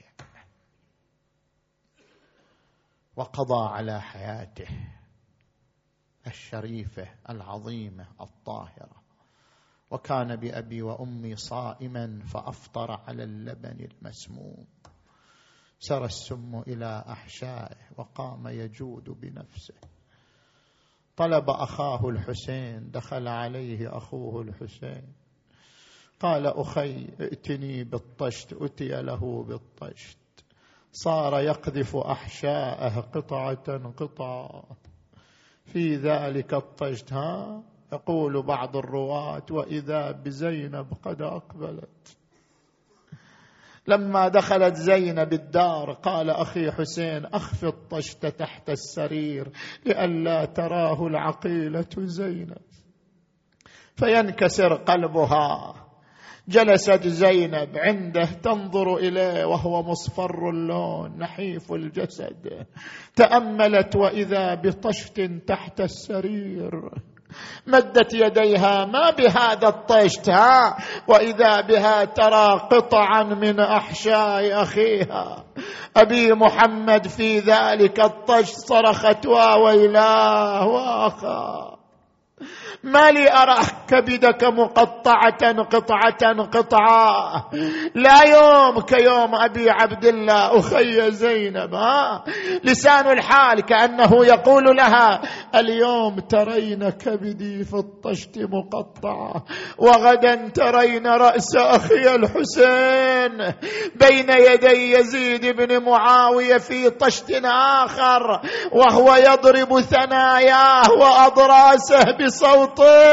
وقضى على حياته الشريفة العظيمة الطاهرة. وكان بأبي وأمي صائما فأفطر على اللبن المسموم، سرى السم إلى أحشائه وقام يجود بنفسه. طلب أخاه الحسين، دخل عليه أخوه الحسين قال أخي ائتني بالطشت، أتي له بالطشت، صار يقذف أحشاءه قطعة قطعة في ذلك الطشت. يقول بعض الرواة وإذا بزينب قد أقبلت. لما دخلت زينب الدار قال أخي حسين أخف الطشت تحت السرير لئلا تراه العقيلة زينب فينكسر قلبها. جلست زينب عنده تنظر إليه وهو مصفر اللون نحيف الجسد، تأملت وإذا بطشت تحت السرير، مدت يديها ما بهذا الطشت وإذا بها ترى قطعا من أحشاء أخيها. أبي محمد في ذلك الطشت صرخت وويلاه وأخاه ما لي أرى كبدك مقطعة قطعة قطعة، لا يوم كيوم أبي عبد الله أخي زينب. لسان الحال كأنه يقول لها اليوم ترين كبدي في الطشت مقطعة، وغدا ترين رأس أخي الحسين بين يدي يزيد بن معاوية في طشت آخر وهو يضرب ثناياه وأضراسه بصوته.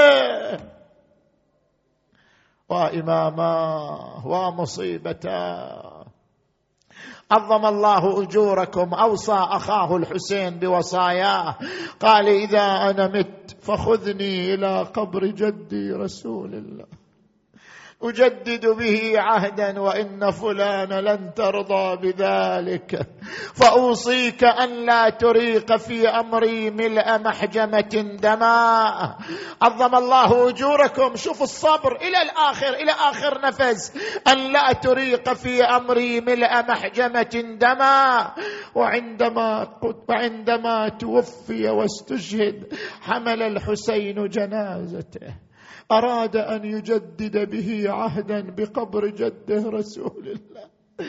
وإماما ومصيبتا. عظم الله أجوركم. أوصى أخاه الحسين بوصاياه قال إذا أنا مت فخذني إلى قبر جدي رسول الله أجدد به عهدا وإن فلان لن ترضى بذلك، فأوصيك أن لا تريق في أمري ملء محجمة دماء. عظم الله أجوركم. شوف الصبر إلى الآخر، إلى آخر نفس. أن لا تريق في أمري ملء محجمة دماء. وعندما توفي واستشهد حمل الحسين جنازته، أراد أن يجدد به عهدا بقبر جده رسول الله.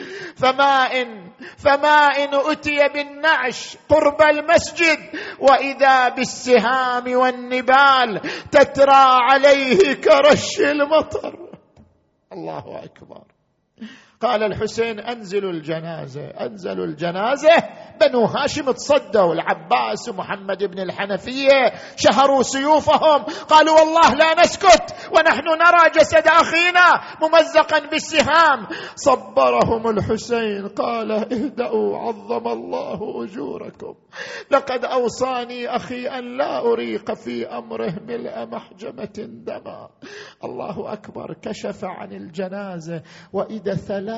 فما إن أتي بالنعش قرب المسجد وإذا بالسهام والنبال تترى عليه كرش المطر. الله أكبر. قال الحسين أنزلوا الجنازة. بنو هاشم تصدوا، العباس ومحمد بن الحنفية شهروا سيوفهم، قالوا والله لا نسكت ونحن نرى جسد أخينا ممزقا بالسهام. صبرهم الحسين، قال اهدأوا عظم الله أجوركم، لقد أوصاني أخي أن لا أريق في أمره ملء محجمة دما. الله أكبر. كشف عن الجنازة وإذا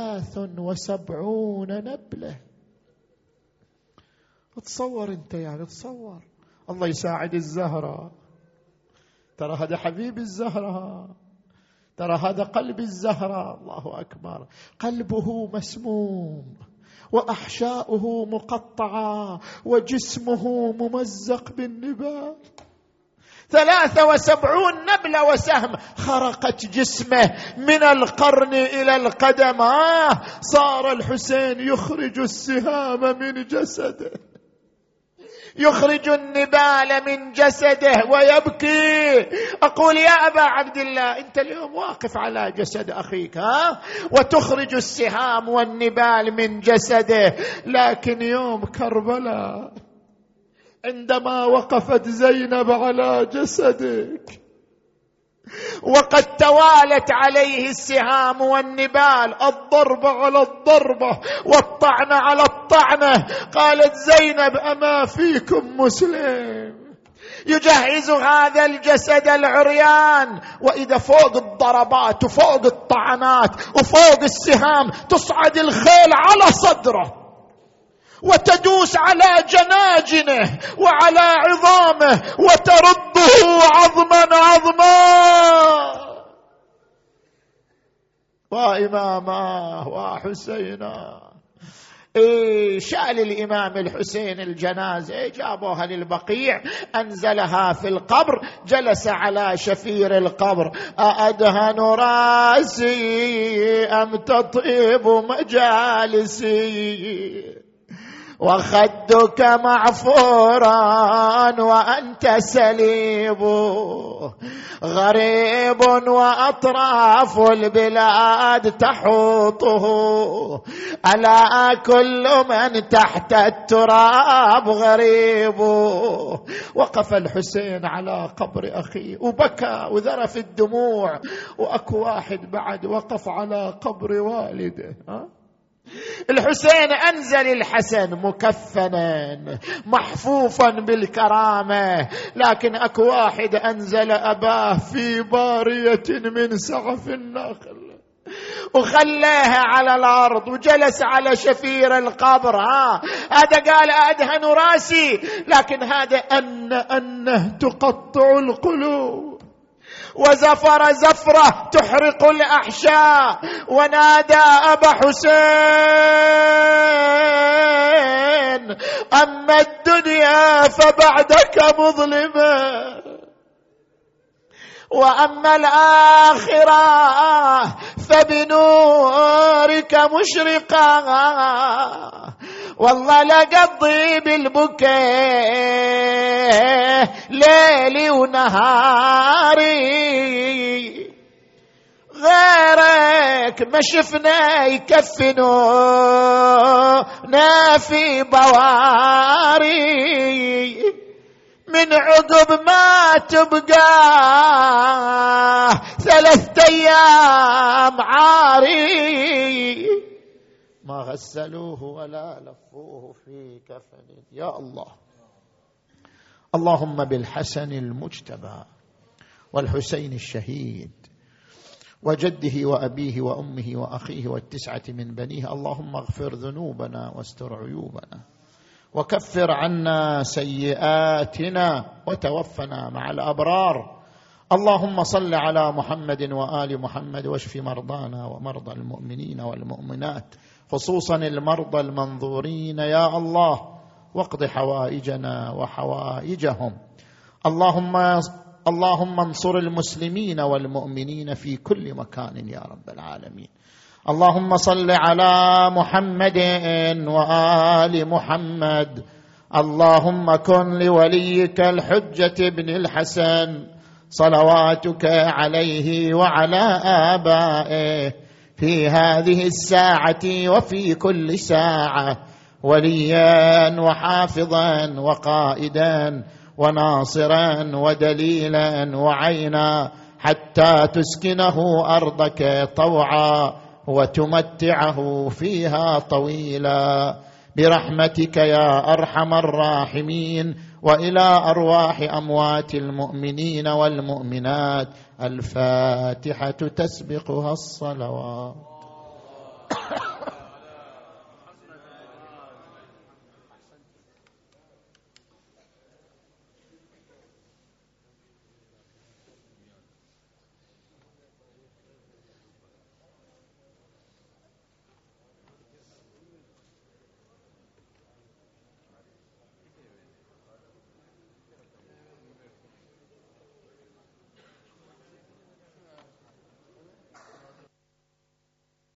73 نبلة. تصور انت، يعني تصور. الله يساعد الزهرة، ترى هذا حبيب الزهرة، ترى هذا قلب الزهرة. الله أكبر. قلبه مسموم وأحشاؤه مقطعة وجسمه ممزق بالنبال. 73 نبلة وسهم خرقت جسمه من القرن إلى القدم. صار الحسين يخرج السهام من جسده، يخرج النبال من جسده ويبكي. أقول يا أبا عبد الله، أنت اليوم واقف على جسد أخيك وتخرج السهام والنبال من جسده، لكن يوم كربلاء عندما وقفت زينب على جسدك وقد توالت عليه السهام والنبال، الضربة على الضربة والطعنة على الطعنة، قالت زينب أما فيكم مسلم يجهز هذا الجسد العريان؟ وإذا فوق الضربات وفوق الطعنات وفوق السهام تصعد الخيل على صدره وتدوس على جناجنه وعلى عظامه وترده عظما عظما. وإماما وحسينا. شال الإمام الحسين الجنازة، جابوها للبقيع، أنزلها في القبر، جلس على شفير القبر. أأدهن راسي أم تطيب مجالسي، وخدك معفورا وأنت سليب، غريب وأطراف البلاد تحوطه، ألا كل من تحت التراب غريب. وقف الحسين على قبر أخيه وبكى وذرف الدموع، وأكو واحد بعد وقف على قبر والده. الحسين أنزل الحسن مكفنا محفوفا بالكرامة، لكن أكو واحد أنزل أباه في بارية من سقف النخل وخليها على الأرض وجلس على شفير القبر. هذا قال أدهن راسي، لكن هذا أنه تقطع القلوب، وزفر زفرة تحرق الأحشاء، ونادى أبا حسين أما الدنيا فبعدك مظلمة، وأما الآخرة فبنورك مشرقة، والله لقضي بالبكاء ليلي ونهاري، غيرك ما شفنا يكفنونا في بواري، من عقب ما تبقى 3 أيام عاري، ما غسلوه ولا لفوه في كفن. يا الله، اللهم بالحسن المجتبى والحسين الشهيد وجده وأبيه وأمه وأخيه والتسعة من بنيه. اللهم اغفر ذنوبنا واستر عيوبنا وكفر عنا سيئاتنا وتوفنا مع الأبرار. اللهم صل على محمد وآل محمد واشف مرضانا ومرضى المؤمنين والمؤمنات، خصوصا المرضى المنظورين يا الله، واقض حوائجنا وحوائجهم. اللهم انصر المسلمين والمؤمنين في كل مكان يا رب العالمين. اللهم صل على محمد وآل محمد. اللهم كن لوليك الحجة بن الحسن صلواتك عليه وعلى آبائه في هذه الساعة وفي كل ساعة وليا وحافظا وقائدا وناصرا ودليلا وعينا، حتى تسكنه أرضك طوعا وتمتعه فيها طويلا برحمتك يا أرحم الراحمين. وإلى أرواح أموات المؤمنين والمؤمنات الفاتحة تسبقها الصلوات.